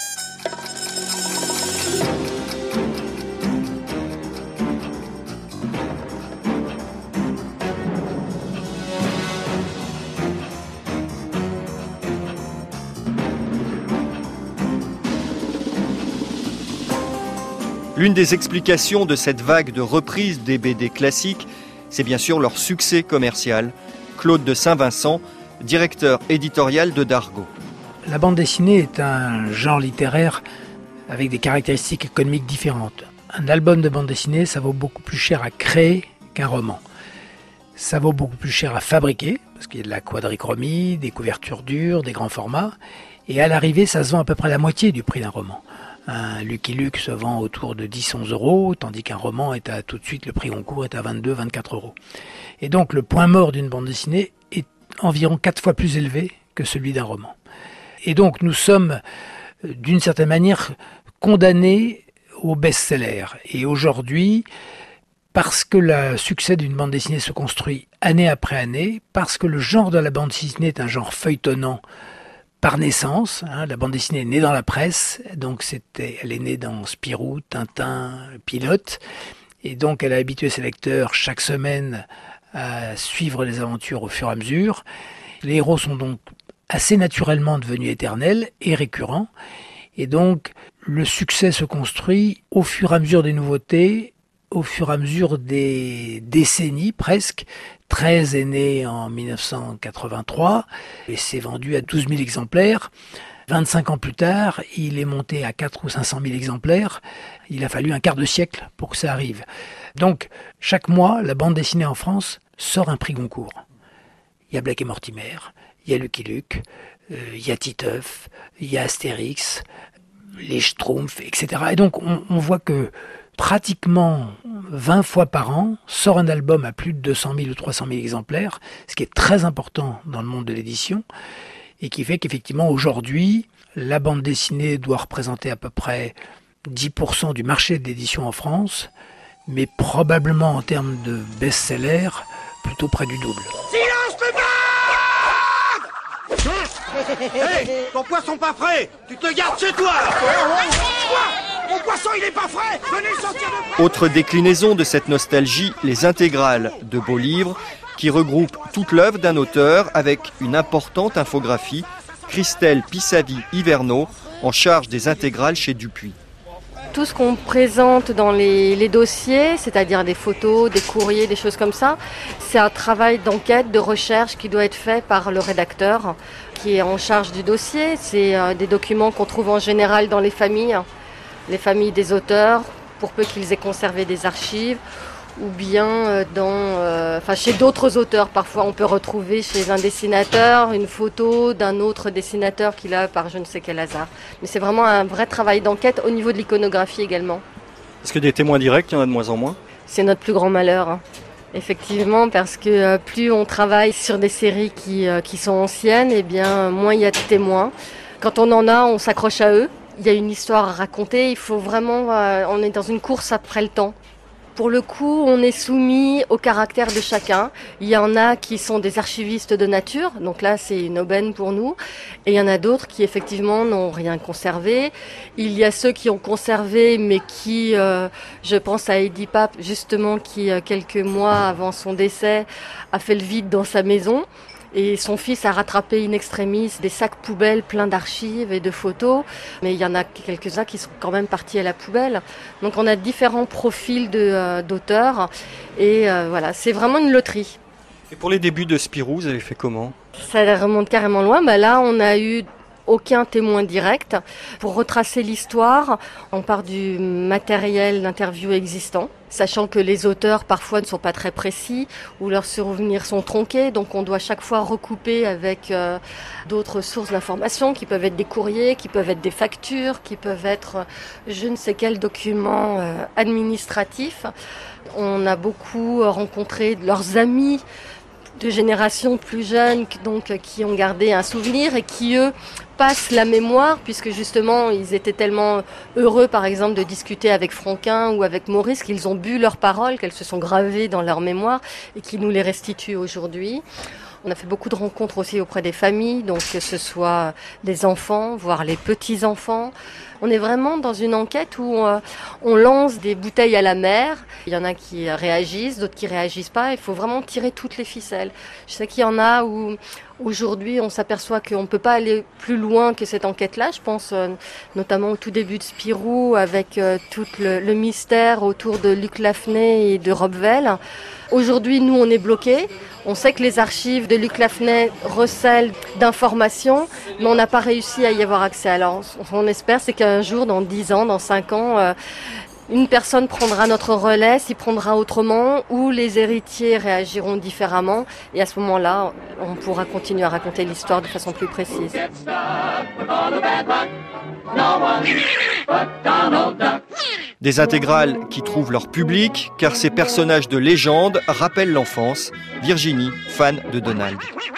L'une des explications de cette vague de reprise des B D classiques, c'est bien sûr leur succès commercial. Claude de Saint-Vincent, directeur éditorial de Dargaud. La bande dessinée est un genre littéraire avec des caractéristiques économiques différentes. Un album de bande dessinée, ça vaut beaucoup plus cher à créer qu'un roman. Ça vaut beaucoup plus cher à fabriquer, parce qu'il y a de la quadrichromie, des couvertures dures, des grands formats. Et à l'arrivée, ça se vend à peu près la moitié du prix d'un roman. Un Lucky Luke se vend autour de dix à onze euros, tandis qu'un roman est à tout de suite, le prix Goncourt est à vingt-deux à vingt-quatre euros. Et donc le point mort d'une bande dessinée est environ quatre fois plus élevé que celui d'un roman. Et donc nous sommes d'une certaine manière condamnés au best-seller. Et aujourd'hui, parce que le succès d'une bande dessinée se construit année après année, parce que le genre de la bande dessinée est un genre feuilletonnant, par naissance, hein, la bande dessinée est née dans la presse, donc c'était, elle est née dans Spirou, Tintin, Pilote, et donc elle a habitué ses lecteurs chaque semaine à suivre les aventures au fur et à mesure. Les héros sont donc assez naturellement devenus éternels et récurrents, Et donc, le succès se construit au fur et à mesure des nouveautés, au fur et à mesure des décennies presque. treize est né en dix-neuf cent quatre-vingt-trois et s'est vendu à douze mille exemplaires. vingt-cinq ans plus tard, il est monté à quatre ou cinq cent mille exemplaires. Il a fallu un quart de siècle pour que ça arrive. Donc, chaque mois, la bande dessinée en France sort un prix Goncourt. Il y a Black et Mortimer, il y a Lucky Luke, euh, il y a Titeuf, il y a Astérix, les Schtroumpfs, et cetera. Et donc, on, on voit que pratiquement vingt fois par an sort un album à plus de deux cent mille ou trois cent mille exemplaires, ce qui est très important dans le monde de l'édition, et qui fait qu'effectivement, aujourd'hui, la bande dessinée doit représenter à peu près dix pour cent du marché de l'édition en France, mais probablement en termes de best-seller, plutôt près du double. Silence, Pépin! Hé, hey, ton poisson pas frais! Tu te gardes chez toi! Quoi? Mon poisson, il est pas frais! Venez le sortir de près! Autre déclinaison de cette nostalgie, les intégrales de beaux livres, qui regroupent toute l'œuvre d'un auteur avec une importante infographie, Christelle Pissavi-Hiverneau, en charge des intégrales chez Dupuis. Tout ce qu'on présente dans les, les dossiers, c'est-à-dire des photos, des courriers, des choses comme ça, c'est un travail d'enquête, de recherche qui doit être fait par le rédacteur qui est en charge du dossier. C'est euh, des documents qu'on trouve en général dans les familles, les familles des auteurs, pour peu qu'ils aient conservé des archives, ou bien dans, euh, enfin chez d'autres auteurs. Parfois on peut retrouver chez un dessinateur une photo d'un autre dessinateur qu'il a par je ne sais quel hasard. Mais c'est vraiment un vrai travail d'enquête au niveau de l'iconographie également. Est-ce que des témoins directs, il y en a de moins en moins? C'est notre plus grand malheur, hein. Effectivement, parce que euh, plus on travaille sur des séries qui, euh, qui sont anciennes, et bien moins il y a de témoins. Quand on en a, on s'accroche à eux. Il y a une histoire à raconter, il faut vraiment, euh, on est dans une course après le temps. Pour le coup, on est soumis au caractère de chacun. Il y en a qui sont des archivistes de nature, donc là c'est une aubaine pour nous. Et il y en a d'autres qui effectivement n'ont rien conservé. Il y a ceux qui ont conservé, mais qui, euh, je pense à Eddie Pape justement, qui quelques mois avant son décès a fait le vide dans sa maison. Et son fils a rattrapé in extremis des sacs poubelles pleins d'archives et de photos. Mais il y en a quelques-uns qui sont quand même partis à la poubelle. Donc on a différents profils de, euh, d'auteurs. Et euh, voilà, c'est vraiment une loterie. Et pour les débuts de Spirou, vous avez fait comment? Ça remonte carrément loin. Bah là, on a eu aucun témoin direct. Pour retracer l'histoire, on part du matériel d'interview existant, sachant que les auteurs parfois ne sont pas très précis ou leurs souvenirs sont tronqués, donc on doit chaque fois recouper avec euh, d'autres sources d'informations qui peuvent être des courriers, qui peuvent être des factures, qui peuvent être euh, je ne sais quel document euh, administratif. On a beaucoup rencontré leurs amis de générations plus jeunes, donc qui ont gardé un souvenir et qui eux passent la mémoire, puisque justement ils étaient tellement heureux par exemple de discuter avec Franquin ou avec Maurice qu'ils ont bu leurs paroles, qu'elles se sont gravées dans leur mémoire et qui nous les restituent aujourd'hui. On a fait beaucoup de rencontres aussi auprès des familles, donc que ce soit des enfants, voire les petits-enfants. On est vraiment dans une enquête où on, on lance des bouteilles à la mer. Il y en a qui réagissent, d'autres qui réagissent pas. Il faut vraiment tirer toutes les ficelles. Je sais qu'il y en a où aujourd'hui on s'aperçoit qu'on ne peut pas aller plus loin que cette enquête-là. Je pense euh, notamment au tout début de Spirou avec euh, tout le, le mystère autour de Luc Lafnay et de Rob Vell. Aujourd'hui, nous, on est bloqués. On sait que les archives de Luc Lafnay recèlent d'informations, mais on n'a pas réussi à y avoir accès. Alors, ce qu'on espère, c'est qu'un jour, dans dix ans, dans cinq ans, euh, une personne prendra notre relais, s'y prendra autrement, ou les héritiers réagiront différemment. Et à ce moment-là, on pourra continuer à raconter l'histoire de façon plus précise. Des intégrales qui trouvent leur public, car ces personnages de légende rappellent l'enfance. Virginie, fan de Donald.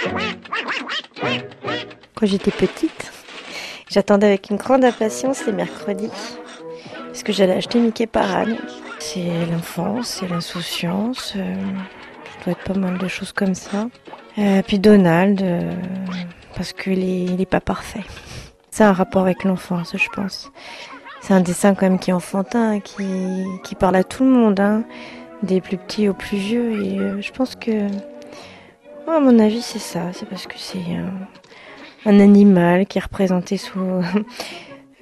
Quand j'étais petite, j'attendais avec une grande impatience les mercredis, parce que j'allais acheter Mickey Parade. C'est l'enfance, c'est l'insouciance, euh, ça doit être pas mal de choses comme ça. Euh, puis Donald, euh, parce qu'il est, il est pas parfait. C'est un rapport avec l'enfance, je pense. C'est un dessin quand même qui est enfantin, qui, qui parle à tout le monde, hein, des plus petits aux plus vieux. Et euh, je pense que, oh, à mon avis, c'est ça. C'est parce que c'est un, un animal qui est représenté sous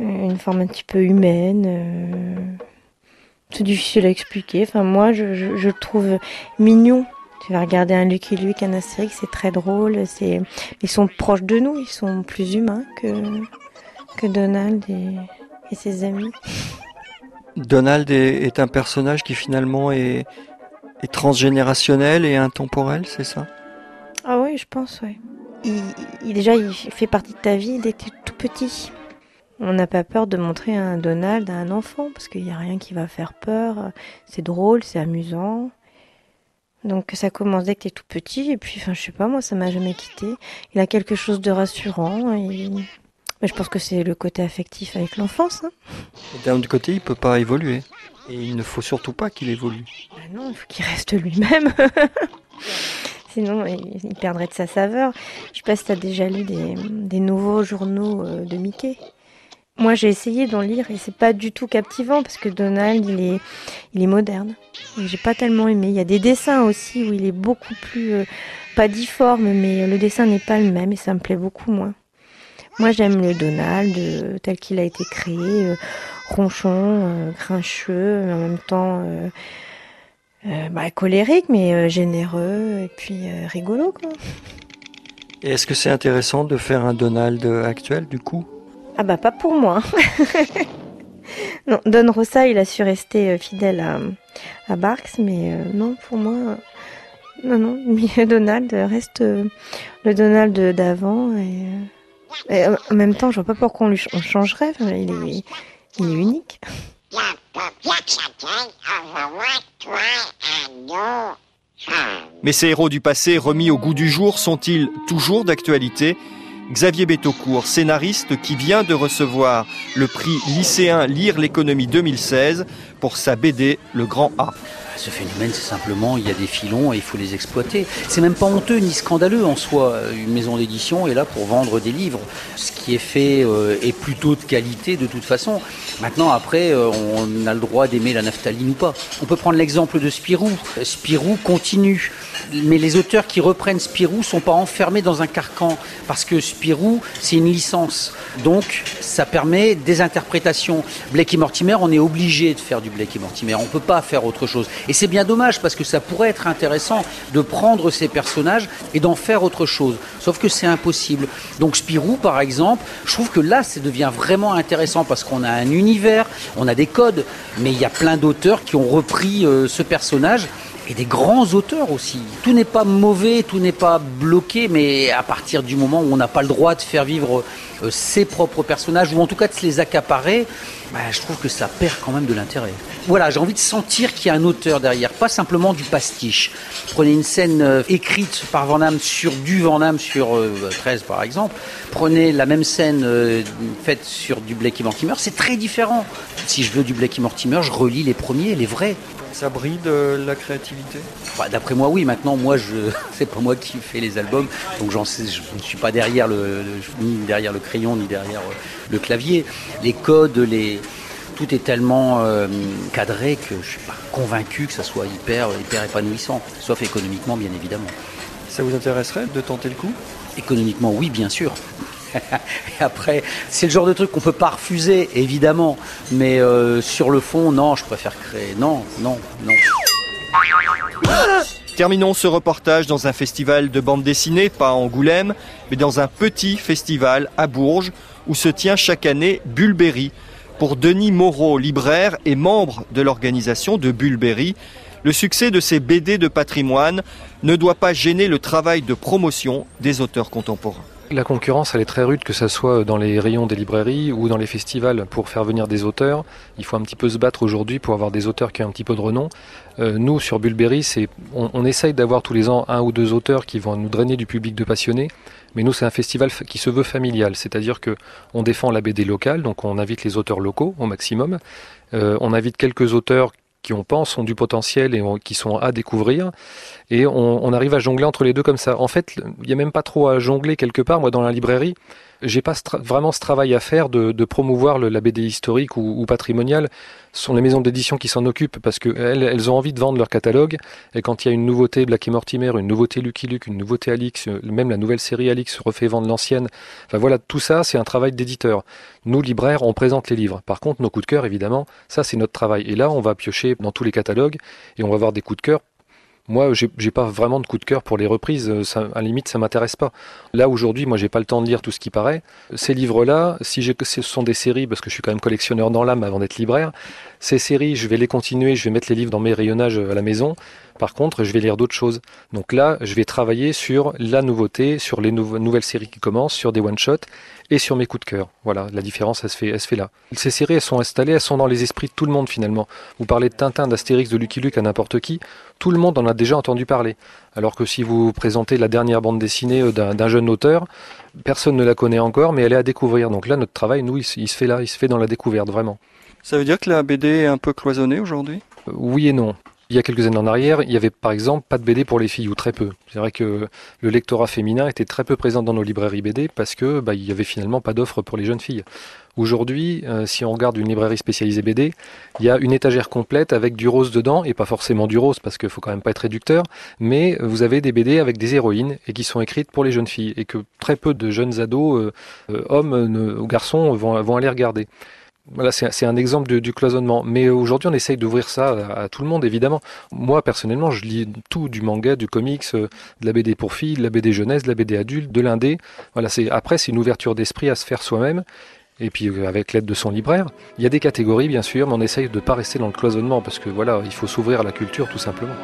une forme un petit peu humaine. Euh... C'est difficile à expliquer. Enfin, moi, je, je, je le trouve mignon. Tu vas regarder un Lucky Luke, un Astérix, c'est très drôle. C'est... Ils sont proches de nous, ils sont plus humains que, que Donald et, et ses amis. Donald est, est un personnage qui finalement est, est transgénérationnel et intemporel, c'est ça? Ah oui, je pense, oui. Il, il, déjà, il fait partie de ta vie dès que tu es tout petit. On n'a pas peur de montrer un Donald à un enfant, parce qu'il n'y a rien qui va faire peur. C'est drôle, c'est amusant. Donc ça commence dès que tu es tout petit, et puis, enfin, je sais pas, moi, ça m'a jamais quitté. Il a quelque chose de rassurant, et... mais je pense que c'est le côté affectif avec l'enfance. Hein. D'un autre côté, il peut pas évoluer. Et il ne faut surtout pas qu'il évolue. Ben non, il faut qu'il reste lui-même. Sinon, il perdrait de sa saveur. Je sais pas si tu as déjà lu des, des nouveaux journaux de Mickey. Moi, j'ai essayé d'en lire et c'est pas du tout captivant parce que Donald, il est, il est moderne. Et j'ai pas tellement aimé. Il y a des dessins aussi où il est beaucoup plus, euh, pas difforme, mais le dessin n'est pas le même et ça me plaît beaucoup moins. Moi, j'aime le Donald euh, tel qu'il a été créé, euh, ronchon, euh, grincheux, mais en même temps euh, euh, bah, colérique, mais euh, généreux et puis euh, rigolo, quoi. Et est-ce que c'est intéressant de faire un Donald actuel, du coup ? Ah bah pas pour moi. Non, Don Rosa, il a su rester fidèle à, à Barks, mais euh, non, pour moi, euh, non, non, Donald reste euh, le Donald d'avant. Et, euh, et euh, en même temps, je vois pas pourquoi on, lui, on changerait, enfin, il, est, il est unique. Mais ces héros du passé remis au goût du jour sont-ils toujours d'actualité ? Xavier Betaucourt, scénariste qui vient de recevoir le prix lycéen Lire l'économie deux mille seize pour sa B D Le Grand A. Ce phénomène, c'est simplement, il y a des filons et il faut les exploiter. C'est même pas honteux ni scandaleux en soi. Une maison d'édition est là pour vendre des livres. Ce qui est fait euh, est plutôt de qualité de toute façon. Maintenant, après, euh, on a le droit d'aimer la naphtaline ou pas. On peut prendre l'exemple de Spirou. Spirou continue. Mais les auteurs qui reprennent Spirou sont pas enfermés dans un carcan. Parce que Spirou, c'est une licence. Donc, ça permet des interprétations. Blake et Mortimer, on est obligé de faire du Blake et Mortimer. On peut pas faire autre chose. Et c'est bien dommage parce que ça pourrait être intéressant de prendre ces personnages et d'en faire autre chose. Sauf que c'est impossible. Donc Spirou, par exemple, je trouve que là, ça devient vraiment intéressant parce qu'on a un univers, on a des codes, mais il y a plein d'auteurs qui ont repris euh, ce personnage. Et des grands auteurs aussi. Tout n'est pas mauvais, tout n'est pas bloqué, mais à partir du moment où on n'a pas le droit de faire vivre euh, ses propres personnages, ou en tout cas de se les accaparer, bah, je trouve que ça perd quand même de l'intérêt. Voilà, j'ai envie de sentir qu'il y a un auteur derrière, pas simplement du pastiche. Prenez une scène euh, écrite par Van Damme sur du Van Damme sur euh, treize par exemple, prenez la même scène euh, faite sur du Blake et Mortimer, c'est très différent. Si je veux du Blake et Mortimer, je relis les premiers, les vrais. Ça bride euh, la créativité ? Bah, d'après moi, oui. Maintenant, moi, je, c'est pas moi qui fais les albums, donc j'en sais, je ne suis pas derrière le, le, ni derrière le crayon, ni derrière le clavier. Les codes, les, tout est tellement euh, cadré que je suis pas convaincu que ça soit hyper, hyper épanouissant, sauf économiquement, bien évidemment. Ça vous intéresserait de tenter le coup ? Économiquement, oui, bien sûr. Et après, c'est le genre de truc qu'on peut pas refuser, évidemment. Mais euh, sur le fond, non, je préfère créer. Non, non, non. Terminons ce reportage dans un festival de bande dessinée, pas à Angoulême, mais dans un petit festival à Bourges, où se tient chaque année Bulberry. Pour Denis Moreau, libraire et membre de l'organisation de Bulberry, le succès de ces B D de patrimoine ne doit pas gêner le travail de promotion des auteurs contemporains. La concurrence, elle est très rude, que ce soit dans les rayons des librairies ou dans les festivals. Pour faire venir des auteurs, il faut un petit peu se battre aujourd'hui pour avoir des auteurs qui ont un petit peu de renom. Euh, nous, sur Bulberry, c'est, on, on essaye d'avoir tous les ans un ou deux auteurs qui vont nous drainer du public de passionnés. Mais nous, c'est un festival qui se veut familial, c'est-à-dire que on défend la B D locale, donc on invite les auteurs locaux au maximum. Euh, on invite quelques auteurs qui on pense ont du potentiel et on, qui sont à découvrir, et on, on arrive à jongler entre les deux comme ça. En fait, il n'y a même pas trop à jongler quelque part. Moi, dans la librairie, j'ai pas ce tra- vraiment ce travail à faire de, de promouvoir le, la B D historique ou, ou patrimoniale. Ce sont les maisons d'édition qui s'en occupent parce que elles, elles ont envie de vendre leur catalogue. Et quand il y a une nouveauté Black et Mortimer, une nouveauté Lucky Luke, une nouveauté Alix, même la nouvelle série Alix refait vendre l'ancienne. Enfin voilà, tout ça, c'est un travail d'éditeur. Nous, libraires, on présente les livres. Par contre, nos coups de cœur, évidemment, ça, c'est notre travail. Et là, on va piocher dans tous les catalogues et on va avoir des coups de cœur. Moi, j'ai, j'ai pas vraiment de coup de cœur pour les reprises. Ça, à la limite, ça m'intéresse pas. Là, aujourd'hui, moi, j'ai pas le temps de lire tout ce qui paraît. Ces livres-là, si j'ai, ce sont des séries, parce que je suis quand même collectionneur dans l'âme avant d'être libraire, ces séries, je vais les continuer, je vais mettre les livres dans mes rayonnages à la maison. Par contre, je vais lire d'autres choses. Donc là, je vais travailler sur la nouveauté, sur les nou- nouvelles séries qui commencent, sur des one-shots et sur mes coups de cœur. Voilà, la différence, elle se fait, elle se fait là. Ces séries, elles sont installées, elles sont dans les esprits de tout le monde finalement. Vous parlez de Tintin, d'Astérix, de Lucky Luke à n'importe qui, tout le monde en a déjà entendu parler. Alors que si vous présentez la dernière bande dessinée d'un, d'un jeune auteur, personne ne la connaît encore, mais elle est à découvrir. Donc là, notre travail, nous, il, il se fait là, il se fait dans la découverte, vraiment. Ça veut dire que la B D est un peu cloisonnée aujourd'hui ? euh, Oui et non. Il y a quelques années en arrière, il y avait par exemple pas de B D pour les filles, ou très peu. C'est vrai que le lectorat féminin était très peu présent dans nos librairies B D parce que bah, il y avait finalement pas d'offre pour les jeunes filles. Aujourd'hui, euh, si on regarde une librairie spécialisée B D, il y a une étagère complète avec du rose dedans, et pas forcément du rose parce qu'il faut quand même pas être réducteur, mais vous avez des B D avec des héroïnes et qui sont écrites pour les jeunes filles, et que très peu de jeunes ados, euh, euh, hommes euh, ou garçons, vont, vont aller regarder. Voilà, c'est, c'est un exemple de, du cloisonnement. Mais aujourd'hui, on essaye d'ouvrir ça à, à tout le monde, évidemment. Moi, personnellement, je lis tout, du manga, du comics, euh, de la B D pour filles, de la B D jeunesse, de la B D adulte, de l'indé. Voilà, c'est, après, c'est une ouverture d'esprit à se faire soi-même. Et puis, euh, avec l'aide de son libraire. Il y a des catégories, bien sûr, mais on essaye de ne pas rester dans le cloisonnement, parce que voilà, il faut s'ouvrir à la culture, tout simplement.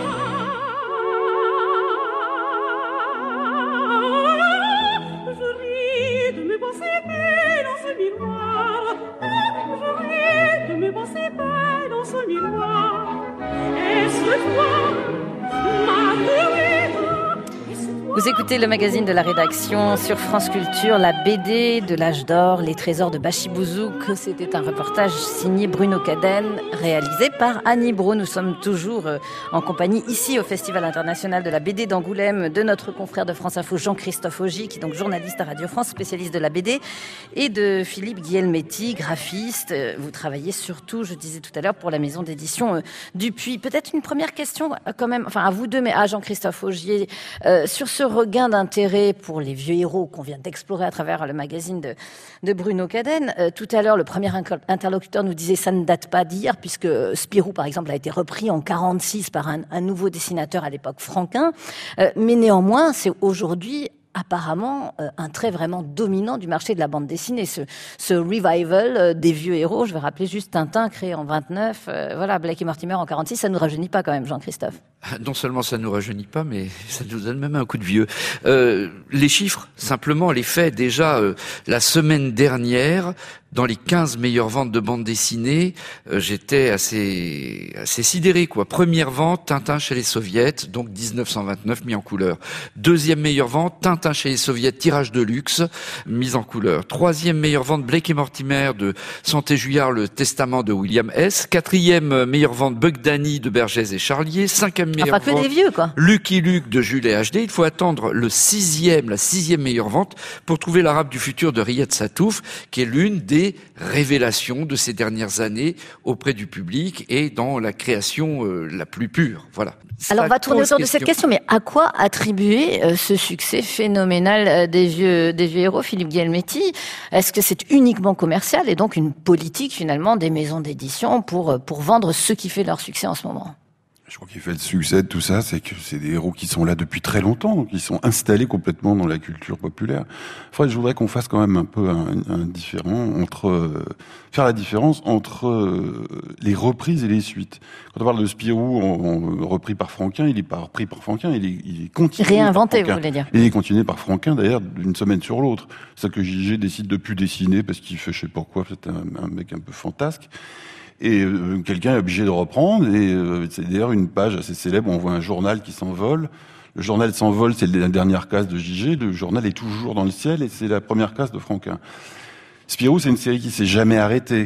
Vous écoutez le magazine de la rédaction sur France Culture, la B D de l'âge d'or, les trésors de Bachibouzouk. C'était un reportage signé Bruno Cadenne, réalisé par Annie Brault. Nous sommes toujours en compagnie ici au Festival international de la B D d'Angoulême de notre confrère de France Info Jean-Christophe Augy, qui est donc journaliste à Radio France, spécialiste de la B D, et de Philippe Guilhelmetti, graphiste. Vous travaillez surtout, je disais tout à l'heure, pour la maison d'édition Dupuis. Peut-être une première question quand même, enfin à vous deux, mais à Jean-Christophe Augy, euh, sur ce regain d'intérêt pour les vieux héros qu'on vient d'explorer à travers le magazine de, de Bruno Cadenne. Euh, tout à l'heure, le premier interlocuteur nous disait ça ne date pas d'hier, puisque Spirou, par exemple, a été repris en quarante-six par un, un nouveau dessinateur à l'époque, Franquin. Euh, mais néanmoins, c'est aujourd'hui apparemment euh, un trait vraiment dominant du marché de la bande dessinée, ce, ce revival euh, des vieux héros. Je vais rappeler juste Tintin créé en vingt-neuf, euh, voilà, Black et Mortimer en quarante-six, ça ne nous rajeunit pas quand même, Jean-Christophe. Non seulement ça ne nous rajeunit pas, mais ça nous donne même un coup de vieux. Euh, les chiffres, simplement les faits, déjà euh, la semaine dernière, dans les quinze meilleures ventes de bande dessinée, euh, j'étais assez assez sidéré, quoi. Première vente, Tintin chez les Soviets, donc dix-neuf cent vingt-neuf, mis en couleur. Deuxième meilleure vente, Tintin chez les Soviets, tirage de luxe, mis en couleur. Troisième meilleure vente, Blake et Mortimer de Santé Juillard, le testament de William S. Quatrième meilleure vente, Buck Danny de Bergès et Charlier. Cinquième meilleure enfin, que vente, des vieux, quoi. Lucky Luke de Jules et H D. Il faut attendre le sixième, la sixième meilleure vente pour trouver l'Arabe du futur de Riyad Satouf, qui est l'une des révélations de ces dernières années auprès du public et dans la création euh, la plus pure. Voilà. Alors on va tourner autour de cette question, mais à quoi attribuer euh, ce succès phénoménal euh, des vieux des vieux héros, Philippe Guilhelmetti? Est-ce que c'est uniquement commercial et donc une politique finalement des maisons d'édition pour pour vendre ce qui fait leur succès en ce moment? Je crois qu'il fait le succès de tout ça, c'est que c'est des héros qui sont là depuis très longtemps, qui sont installés complètement dans la culture populaire. Enfin, je voudrais qu'on fasse quand même un peu un, un différent entre euh, faire la différence entre euh, les reprises et les suites. Quand on parle de Spirou, on, on, repris par Franquin, il est pas repris par Franquin, il est, il est continué. Réinventé, vous voulez dire. Il est continué par Franquin, d'ailleurs, d'une semaine sur l'autre. C'est ça que J G décide de plus dessiner parce qu'il fait, je sais pourquoi, c'est un, un mec un peu fantasque. Et euh, quelqu'un est obligé de reprendre, et euh, c'est d'ailleurs une page assez célèbre, on voit un journal qui s'envole. Le journal s'envole, c'est la dernière case de J G, le journal est toujours dans le ciel, et c'est la première case de Franquin. Spirou, c'est une série qui s'est jamais arrêtée.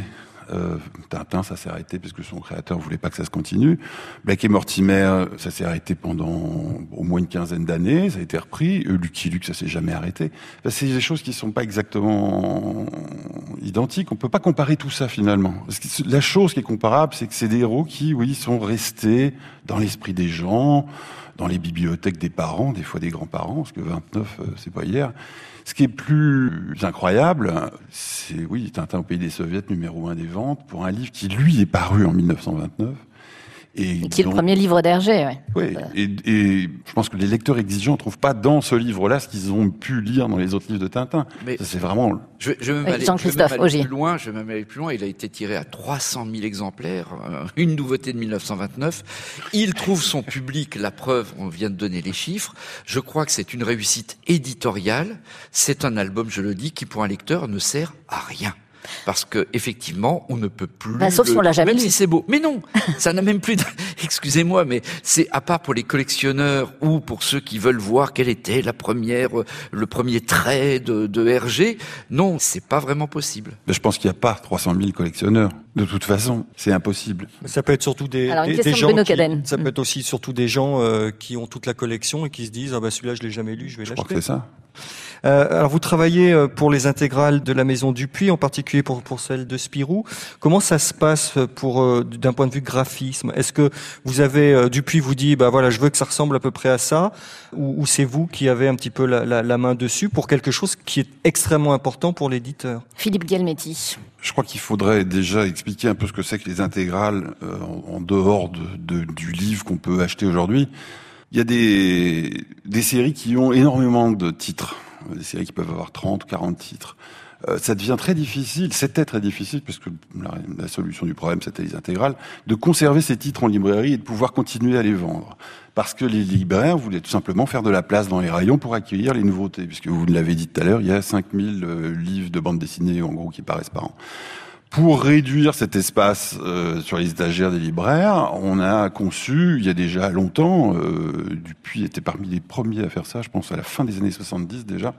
Euh, Tintin, ça s'est arrêté parce que son créateur voulait pas que ça se continue. Black et Mortimer, ça s'est arrêté pendant au moins une quinzaine d'années. Ça a été repris. Euh, Lucky Luke, ça s'est jamais arrêté. Enfin, c'est des choses qui sont pas exactement identiques. On peut pas comparer tout ça finalement. Parce que la chose qui est comparable, c'est que c'est des héros qui, oui, sont restés dans l'esprit des gens, dans les bibliothèques des parents, des fois des grands-parents, parce que vingt-neuf, euh, c'est pas hier. Ce qui est plus incroyable, c'est, oui, Tintin au pays des soviets, numéro un des ventes, pour un livre qui, lui, est paru en mille neuf cent vingt-neuf. Et, et qui est donc, le premier livre d'Hergé, oui. Oui, et, et je pense que les lecteurs exigeants ne trouvent pas dans ce livre-là ce qu'ils ont pu lire dans les autres livres de Tintin. Mais ça, c'est vraiment... Je, je vais même oui, aller, Jean-Christophe je vais même aller Ogier. plus loin, je vais même aller plus loin. Il a été tiré à trois cent mille exemplaires, euh, une nouveauté de mille neuf cent vingt-neuf. Il trouve son public, la preuve, on vient de donner les chiffres. Je crois que c'est une réussite éditoriale. C'est un album, je le dis, qui pour un lecteur ne sert à rien. Parce que effectivement, on ne peut plus. Bah, sauf le... si on l'a jamais même lu. si c'est beau. Mais non, ça n'a même plus. De... Excusez-moi, mais c'est à part pour les collectionneurs ou pour ceux qui veulent voir quel était la première, le premier trait de, de Hergé. Non, c'est pas vraiment possible. Mais je pense qu'il n'y a pas trois cent mille collectionneurs. De toute façon, c'est impossible. Ça peut être surtout des, Alors, une des, des question de gens. Qui, Caden. ça peut être aussi surtout des gens euh, qui ont toute la collection et qui se disent ah bah celui-là je l'ai jamais lu, je vais Je l'acheter. crois que c'est ça. Euh, alors vous travaillez pour les intégrales de la Maison Dupuis, en particulier pour, pour celle de Spirou. Comment ça se passe pour euh, d'un point de vue graphisme? Est-ce que vous avez euh, Dupuis vous dit bah voilà je veux que ça ressemble à peu près à ça, ou, ou c'est vous qui avez un petit peu la, la, la main dessus pour quelque chose qui est extrêmement important pour l'éditeur? Philippe Guelmetti. Je crois qu'il faudrait déjà expliquer un peu ce que c'est que les intégrales euh, en, en dehors de, de, du livre qu'on peut acheter aujourd'hui. Il y a des, des séries qui ont énormément de titres, des séries qui peuvent avoir trente, quarante titres. Euh, ça devient très difficile, c'était très difficile, parce que la, la solution du problème, c'était les intégrales, de conserver ces titres en librairie et de pouvoir continuer à les vendre. Parce que les libraires voulaient tout simplement faire de la place dans les rayons pour accueillir les nouveautés. Puisque vous l'avez dit tout à l'heure, il y a cinq mille euh, livres de bande dessinée, en gros, qui paraissent par an. Pour réduire cet espace euh, sur les étagères des libraires, on a conçu, il y a déjà longtemps, euh, Dupuis était parmi les premiers à faire ça, je pense à la fin des années soixante-dix déjà,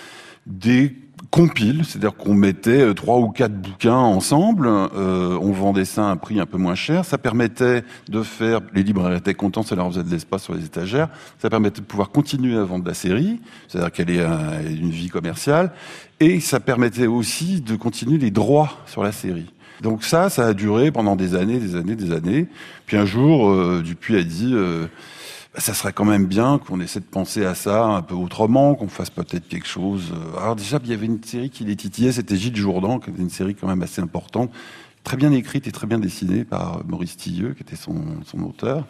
des compiles, c'est-à-dire qu'on mettait trois ou quatre bouquins ensemble, euh, on vendait ça à un prix un peu moins cher, ça permettait de faire, les libraires étaient contents, ça leur faisait de l'espace sur les étagères, ça permettait de pouvoir continuer à vendre la série, c'est-à-dire qu'elle ait un, une vie commerciale, et ça permettait aussi de continuer les droits sur la série. Donc ça, ça a duré pendant des années, des années, des années. Puis un jour, euh, Dupuis a dit... Euh, ça serait quand même bien qu'on essaie de penser à ça un peu autrement, qu'on fasse peut-être quelque chose. Alors déjà, il y avait une série qui les titillait, c'était Gilles Jourdan, qui était une série quand même assez importante, très bien écrite et très bien dessinée par Maurice Tilleux, qui était son, son auteur.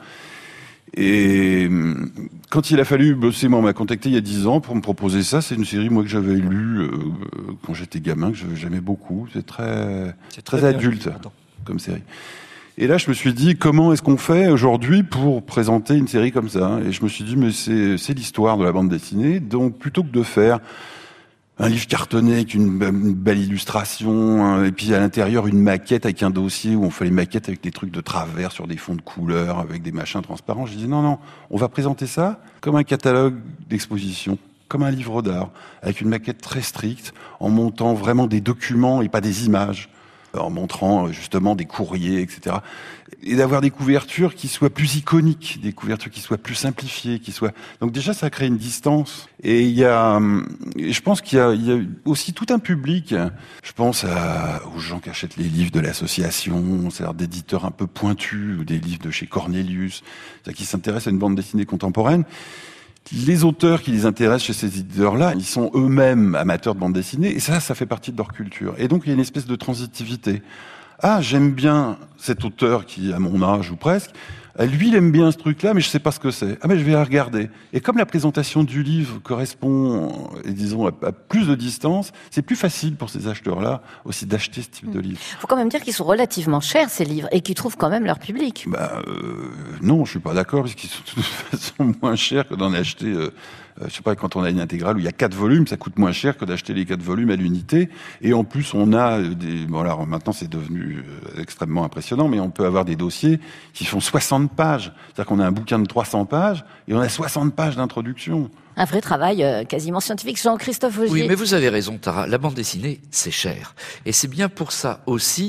Et quand il a fallu bosser, moi, on m'a contacté il y a dix ans pour me proposer ça. C'est une série, moi, que j'avais lue euh, quand j'étais gamin, que j'aimais beaucoup. C'est très, c'est très, très adulte comme série. Et là, je me suis dit, comment est-ce qu'on fait aujourd'hui pour présenter une série comme ça? Et je me suis dit, mais c'est, c'est l'histoire de la bande dessinée. Donc, plutôt que de faire un livre cartonné avec une, une belle illustration, hein, et puis à l'intérieur une maquette avec un dossier où on fait les maquettes avec des trucs de travers sur des fonds de couleurs, avec des machins transparents, j'ai dit non, non, on va présenter ça comme un catalogue d'exposition, comme un livre d'art, avec une maquette très stricte, en montant vraiment des documents et pas des images, en montrant justement des courriers, et cetera. Et d'avoir des couvertures qui soient plus iconiques, des couvertures qui soient plus simplifiées, qui soient... Donc déjà, ça crée une distance. Et il y a, et je pense qu'il y a, il y a aussi tout un public. Je pense à, aux gens qui achètent les livres de l'association, c'est-à-dire d'éditeurs un peu pointus, ou des livres de chez Cornelius, c'est-à-dire qui s'intéressent à une bande dessinée contemporaine. Les auteurs qui les intéressent chez ces éditeurs-là, ils sont eux-mêmes amateurs de bande dessinée, et ça, ça fait partie de leur culture. Et donc, il y a une espèce de transitivité. Ah, j'aime bien cet auteur qui a mon âge ou presque. Lui, il aime bien ce truc-là, mais je sais pas ce que c'est. Ah, mais je vais la regarder. Et comme la présentation du livre correspond, disons, à plus de distance, c'est plus facile pour ces acheteurs-là aussi d'acheter ce type mmh. de livre. Faut quand même dire qu'ils sont relativement chers, ces livres, et qu'ils trouvent quand même leur public. Bah, euh, non, je suis pas d'accord, parce qu'ils sont de toute façon moins chers que d'en acheter, euh, euh, je sais pas, quand on a une intégrale où il y a quatre volumes, ça coûte moins cher que d'acheter les quatre volumes à l'unité. Et en plus, on a des, bon, alors maintenant, c'est devenu euh, extrêmement impressionnant, mais on peut avoir des dossiers qui font soixante pages. C'est-à-dire qu'on a un bouquin de trois cents pages et on a soixante pages d'introduction. Un vrai travail euh, quasiment scientifique. Jean-Christophe Ogier. Oui, mais vous avez raison, Tara. La bande dessinée, c'est cher. Et c'est bien pour ça aussi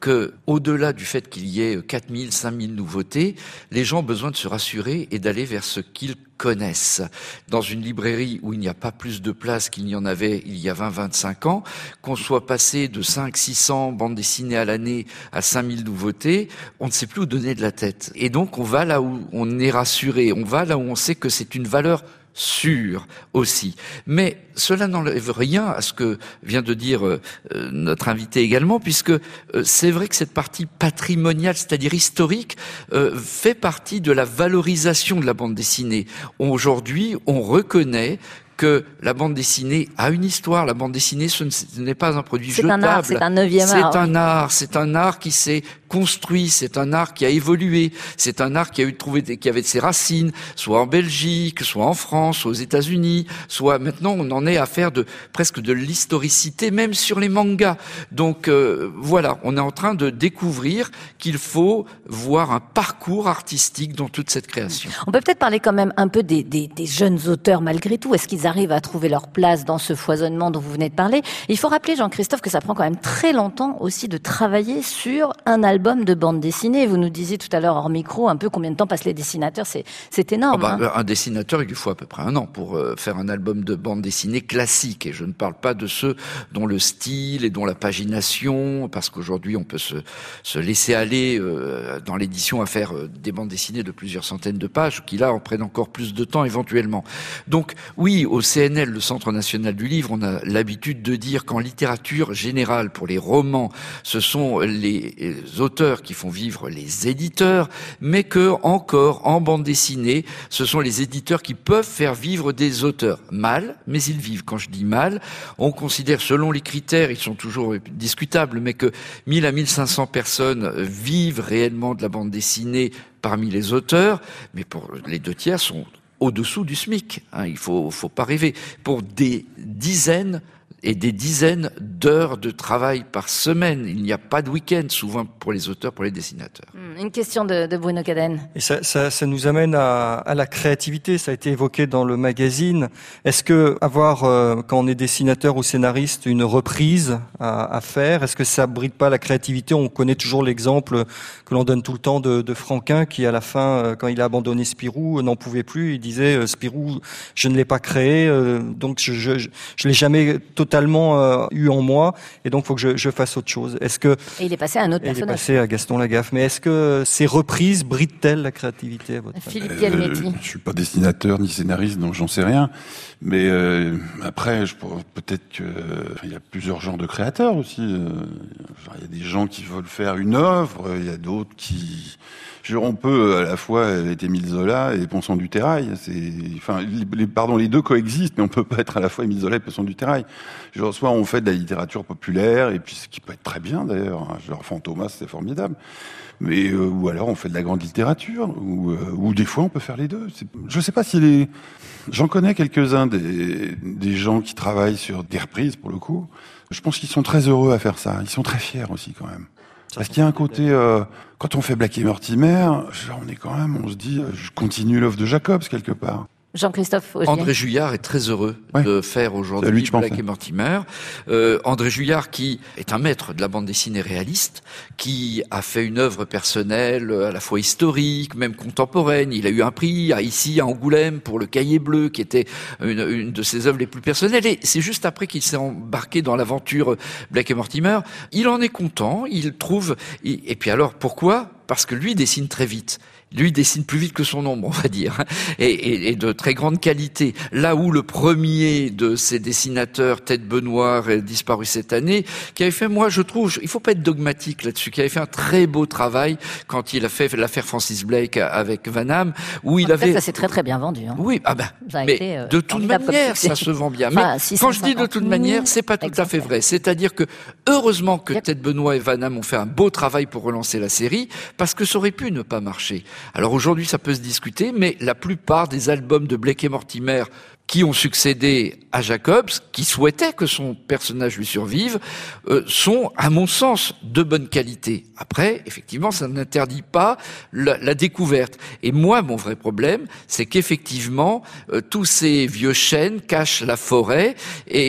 que, au-delà du fait qu'il y ait quatre mille, cinq mille nouveautés, les gens ont besoin de se rassurer et d'aller vers ce qu'ils connaissent. Dans une librairie où il n'y a pas plus de place qu'il n'y en avait il y a vingt, vingt-cinq ans, qu'on soit passé de cinq, six cents bandes dessinées à l'année à cinq mille nouveautés, on ne sait plus où donner de la tête. Et donc, on va là où on est rassuré, on va là où on sait que c'est une valeur sûre aussi. Mais cela n'enlève rien à ce que vient de dire euh, notre invité également, puisque euh, c'est vrai que cette partie patrimoniale, c'est-à-dire historique, euh, fait partie de la valorisation de la bande dessinée. Aujourd'hui, on reconnaît que la bande dessinée a une histoire. La bande dessinée, ce n'est pas un produit c'est jetable. Un art, c'est un neuvième art. C'est un oui. art. C'est un art qui s'est construit. C'est un art qui a évolué. C'est un art qui a eu trouvé, qui avait ses racines, soit en Belgique, soit en France, soit aux États-Unis, soit maintenant on en est à faire de presque de l'historicité, même sur les mangas. Donc euh, voilà, on est en train de découvrir qu'il faut voir un parcours artistique dans toute cette création. On peut peut-être parler quand même un peu des, des, des jeunes auteurs malgré tout. Est-ce qu'ils arrivent à trouver leur place dans ce foisonnement dont vous venez de parler? Il faut rappeler, Jean-Christophe, que ça prend quand même très longtemps aussi de travailler sur un album de bande dessinée. Vous nous disiez tout à l'heure hors micro un peu combien de temps passent les dessinateurs. C'est, c'est énorme. Oh bah, hein. Un dessinateur, il lui faut à peu près un an pour euh, faire un album de bande dessinée classique. Et je ne parle pas de ceux dont le style et dont la pagination, parce qu'aujourd'hui on peut se, se laisser aller euh, dans l'édition à faire euh, des bandes dessinées de plusieurs centaines de pages, qui là en prennent encore plus de temps éventuellement. Donc oui, au C N L, le Centre National du Livre, on a l'habitude de dire qu'en littérature générale, pour les romans, ce sont les auteurs qui font vivre les éditeurs, mais que, encore, en bande dessinée, ce sont les éditeurs qui peuvent faire vivre des auteurs. Mal, mais ils vivent. Quand je dis mal, on considère, selon les critères, ils sont toujours discutables, mais que mille à mille cinq cents personnes vivent réellement de la bande dessinée parmi les auteurs, mais pour les deux tiers sont au-dessous du SMIC, hein, il faut, faut pas rêver, pour des dizaines et des dizaines d'heures de travail par semaine. Il n'y a pas de week-end, souvent, pour les auteurs, pour les dessinateurs. Une question de, de Bruno Cadenne. Et ça, ça, ça nous amène à, à la créativité. Ça a été évoqué dans le magazine. Est-ce que avoir, euh, quand on est dessinateur ou scénariste, une reprise à, à faire, est-ce que ça bride pas la créativité? On connaît toujours l'exemple que l'on donne tout le temps de, de Franquin, qui à la fin, quand il a abandonné Spirou, n'en pouvait plus. Il disait, Spirou, je ne l'ai pas créé, euh, donc je, je, je, je l'ai jamais totalement Euh, eu en moi, et donc il faut que je, je fasse autre chose. Est-ce que et il est passé à un autre et personnage. Il est passé à Gaston Lagaffe. Mais est-ce que ces reprises brident-elles la créativité à votre avis? Philippe Guelmetti. Euh, je suis pas dessinateur ni scénariste, donc j'en sais rien. Mais euh, après, je pourrais, peut-être que il y a plusieurs genres de créateurs aussi. Euh, il y a des gens qui veulent faire une œuvre, il y a d'autres qui Je, on peut à la fois être Émile Zola et Ponson du Terrail. C'est, enfin, les, pardon, les deux coexistent, mais on peut pas être à la fois Émile Zola et Ponson du Terrail. Genre, soit on fait de la littérature populaire, et puis ce qui peut être très bien d'ailleurs. Genre Fantomas, c'est formidable. Mais euh, ou alors on fait de la grande littérature, ou, euh, ou des fois on peut faire les deux. C'est, je sais pas si les, j'en connais quelques-uns des, des gens qui travaillent sur des reprises pour le coup. Je pense qu'ils sont très heureux à faire ça. Ils sont très fiers aussi quand même. Parce qu'il y a un côté, euh, quand on fait Black et Mortimer, genre on est quand même, on se dit, euh, je continue l'œuvre de Jacobs quelque part. Jean-Christophe Augier. André Juillard est très heureux ouais. de faire aujourd'hui Black et Mortimer. Euh, André Juillard, qui est un maître de la bande dessinée réaliste, qui a fait une œuvre personnelle à la fois historique, même contemporaine. Il a eu un prix à, ici à Angoulême pour le Cahier bleu, qui était une, une de ses œuvres les plus personnelles. Et c'est juste après qu'il s'est embarqué dans l'aventure Black et Mortimer. Il en est content. Il trouve. Il, et puis alors, pourquoi ? Parce que lui dessine très vite. Lui dessine plus vite que son ombre, on va dire, et, et, et de très grande qualité. Là où le premier de ces dessinateurs, Ted Benoît, est disparu cette année, qui avait fait, moi je trouve, il faut pas être dogmatique là-dessus, qui avait fait un très beau travail quand il a fait l'affaire Francis Blake avec Van Hamme, où il en avait... fait, ça s'est très très bien vendu. Hein. Oui, ah ben, mais été, euh, de toute manière, ça se vend bien. Enfin, mais quand je dis de toute manière, c'est pas tout à fait vrai. C'est-à-dire que, heureusement que yep. Ted Benoît et Van Hamme ont fait un beau travail pour relancer la série, parce que ça aurait pu ne pas marcher. Alors aujourd'hui, ça peut se discuter, mais la plupart des albums de Blake et Mortimer qui ont succédé à Jacobs, qui souhaitait que son personnage lui survive, euh, sont, à mon sens, de bonne qualité. Après, effectivement, ça n'interdit pas la, la découverte. Et moi, mon vrai problème, c'est qu'effectivement, euh, tous ces vieux chênes cachent la forêt, et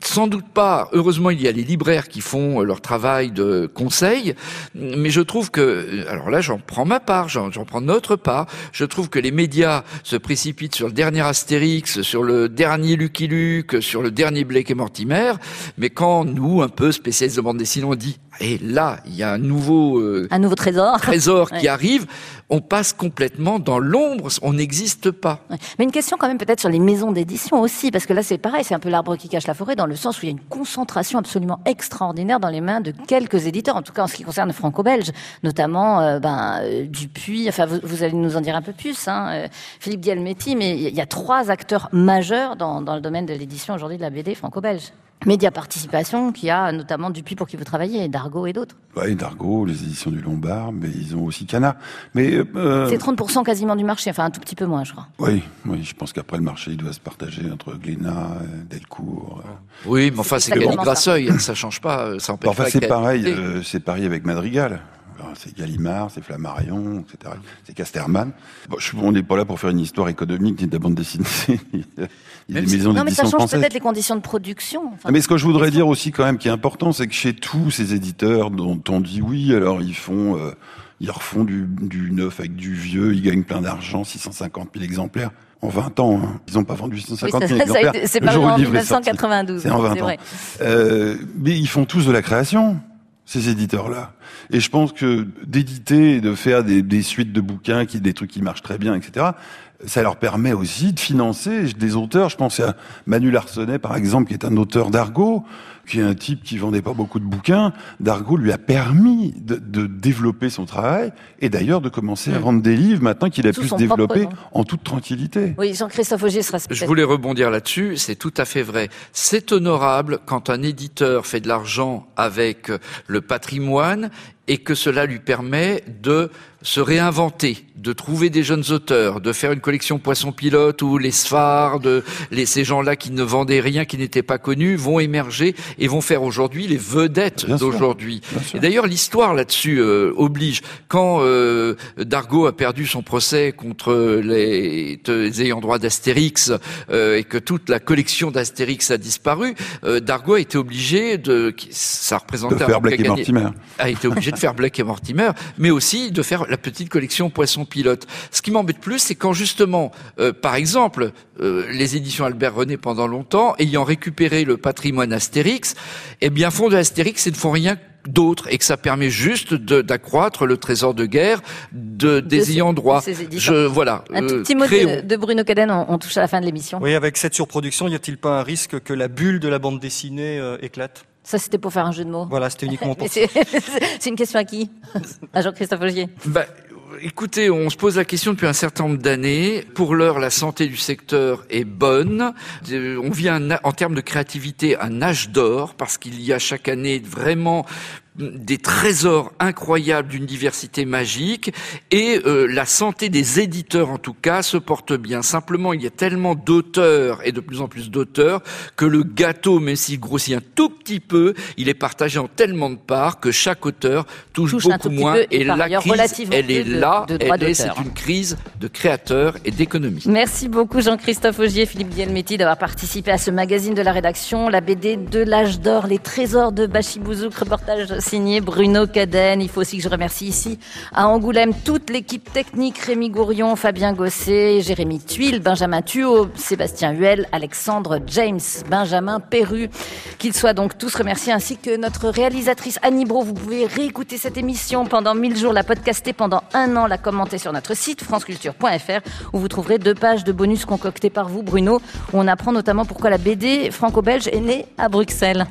sans doute pas. Heureusement, il y a les libraires qui font leur travail de conseil, mais je trouve que, alors là, j'en prends ma part, j'en, j'en prends notre part. Je trouve que les médias se précipitent sur le dernier Astérix, sur le dernier Lucky Luke, sur le dernier Blake et Mortimer, mais quand nous, un peu spécialistes de bande dessinée, on dit et là, il y a un nouveau euh, un nouveau trésor, trésor qui ouais. arrive. On passe complètement dans l'ombre. On n'existe pas. Ouais. Mais une question quand même peut-être sur les maisons d'édition aussi, parce que là c'est pareil, c'est un peu l'arbre qui cache la forêt dans le sens où il y a une concentration absolument extraordinaire dans les mains de quelques éditeurs, en tout cas en ce qui concerne le franco-belge, notamment euh, ben euh, Dupuis. Enfin, vous, vous allez nous en dire un peu plus, hein, euh, Philippe Guilmetti. Mais il y a trois acteurs majeurs dans, dans le domaine de l'édition aujourd'hui de la B D franco-belge. Média Participation, qui a notamment Dupuis pour qui vous travaillez, et Dargaud et d'autres. Oui, Dargaud, les éditions du Lombard, mais ils ont aussi Cana. Mais euh, c'est trente pour cent quasiment du marché, enfin un tout petit peu moins, je crois. Oui, oui, je pense qu'après le marché, il doit se partager entre Glénat, Delcourt. Euh... Oui, mais enfin, c'est, c'est Gallic Brasseuil, ça. ça change pas, ça empêche enfin, pas. c'est pareil, euh, c'est pareil avec Madrigal. C'est Gallimard, c'est Flammarion, et cetera. C'est Casterman. Bon, je, on n'est pas là pour faire une histoire économique ni de la bande dessinée. Il y a des maisons non, mais ça change françaises. Peut-être les conditions de production. Enfin, mais ce que je voudrais dire aussi quand même qui est important, c'est que chez tous ces éditeurs dont on dit oui, alors ils font, euh, ils refont du, du neuf avec du vieux, ils gagnent plein d'argent, six cent cinquante mille exemplaires. En vingt ans, hein. Ils n'ont pas vendu six cent cinquante mille oui, ça, exemplaires. Ça a été, c'est pas en dix-neuf cent quatre-vingt-douze. C'est en vingt c'est ans. Vrai. Euh, mais ils font tous de la création, ces éditeurs-là. Et je pense que d'éditer et de faire des, des suites de bouquins, qui, des trucs qui marchent très bien, et cetera, ça leur permet aussi de financer des auteurs. Je pense à Manu Larsonnet, par exemple, qui est un auteur d'Argo, qui est un type qui vendait pas beaucoup de bouquins. D'Argo lui a permis de, de développer son travail et d'ailleurs de commencer mmh. à vendre des livres maintenant qu'il a Sous pu se développer propre, en toute tranquillité. Oui, Jean-Christophe Augier sera Je voulais rebondir là-dessus, c'est tout à fait vrai. C'est honorable quand un éditeur fait de l'argent avec le patrimoine et que cela lui permet de se réinventer, de trouver des jeunes auteurs, de faire une collection Poisson Pilote où les Sphars, de, les, ces gens-là qui ne vendaient rien, qui n'étaient pas connus, vont émerger et vont faire aujourd'hui les vedettes Bien d'aujourd'hui. Et d'ailleurs, l'histoire là-dessus euh, oblige. Quand euh, Dargaud a perdu son procès contre les, les ayants droit d'Astérix euh, et que toute la collection d'Astérix a disparu, euh, Dargaud a été obligé de... Ça représentait... De faire Blake et Mortimer. A été obligé de faire Blake et Mortimer, mais aussi de faire la petite collection Poisson Pilote. Ce qui m'embête plus, c'est quand justement, euh, par exemple, euh, les éditions Albert René pendant longtemps, ayant récupéré le patrimoine Astérix, eh bien font de Astérix et ne font rien d'autre, et que ça permet juste de, d'accroître le trésor de guerre de, des de ayants droit. Je, voilà. Un tout petit mot de, de Bruno Cadenne, on, on touche à la fin de l'émission. Oui, avec cette surproduction, y a-t-il pas un risque que la bulle de la bande dessinée euh, éclate ? Ça, c'était pour faire un jeu de mots. Voilà, c'était uniquement pour ça. C'est une question à qui ? À Jean-Christophe Augier. Bah, écoutez, on se pose la question depuis un certain nombre d'années. Pour l'heure, la santé du secteur est bonne. On vit un, en termes de créativité un âge d'or parce qu'il y a chaque année vraiment des trésors incroyables d'une diversité magique et euh, la santé des éditeurs en tout cas se porte bien. Simplement, il y a tellement d'auteurs et de plus en plus d'auteurs que le gâteau, même s'il grossit un tout petit peu, il est partagé en tellement de parts que chaque auteur touche, touche beaucoup moins. Et, et la crise, elle est là, de, de elle est, c'est une crise de créateurs et d'économie. Merci beaucoup Jean-Christophe Augier, Philippe Guilmetti d'avoir participé à ce magazine de la rédaction, la B D de l'âge d'or, les trésors de Bachibouzouk, reportage signé Bruno Cadenne. Il faut aussi que je remercie ici à Angoulême toute l'équipe technique, Rémi Gourion, Fabien Gosset, Jérémy Tuile, Benjamin Thuot, Sébastien Huel, Alexandre James, Benjamin Perru. Qu'ils soient donc tous remerciés, ainsi que notre réalisatrice Annie Brault. Vous pouvez réécouter cette émission pendant mille jours, la podcaster pendant un an, la commenter sur notre site franceculture point f r où vous trouverez deux pages de bonus concoctés par vous, Bruno, où on apprend notamment pourquoi la B D franco-belge est née à Bruxelles.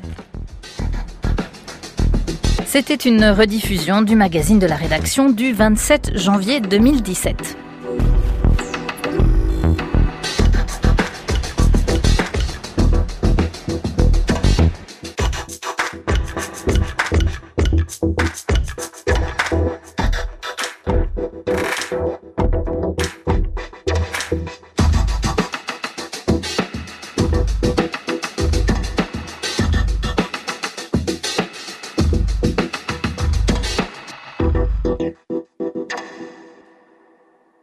C'était une rediffusion du magazine de la rédaction du vingt-sept janvier deux mille dix-sept.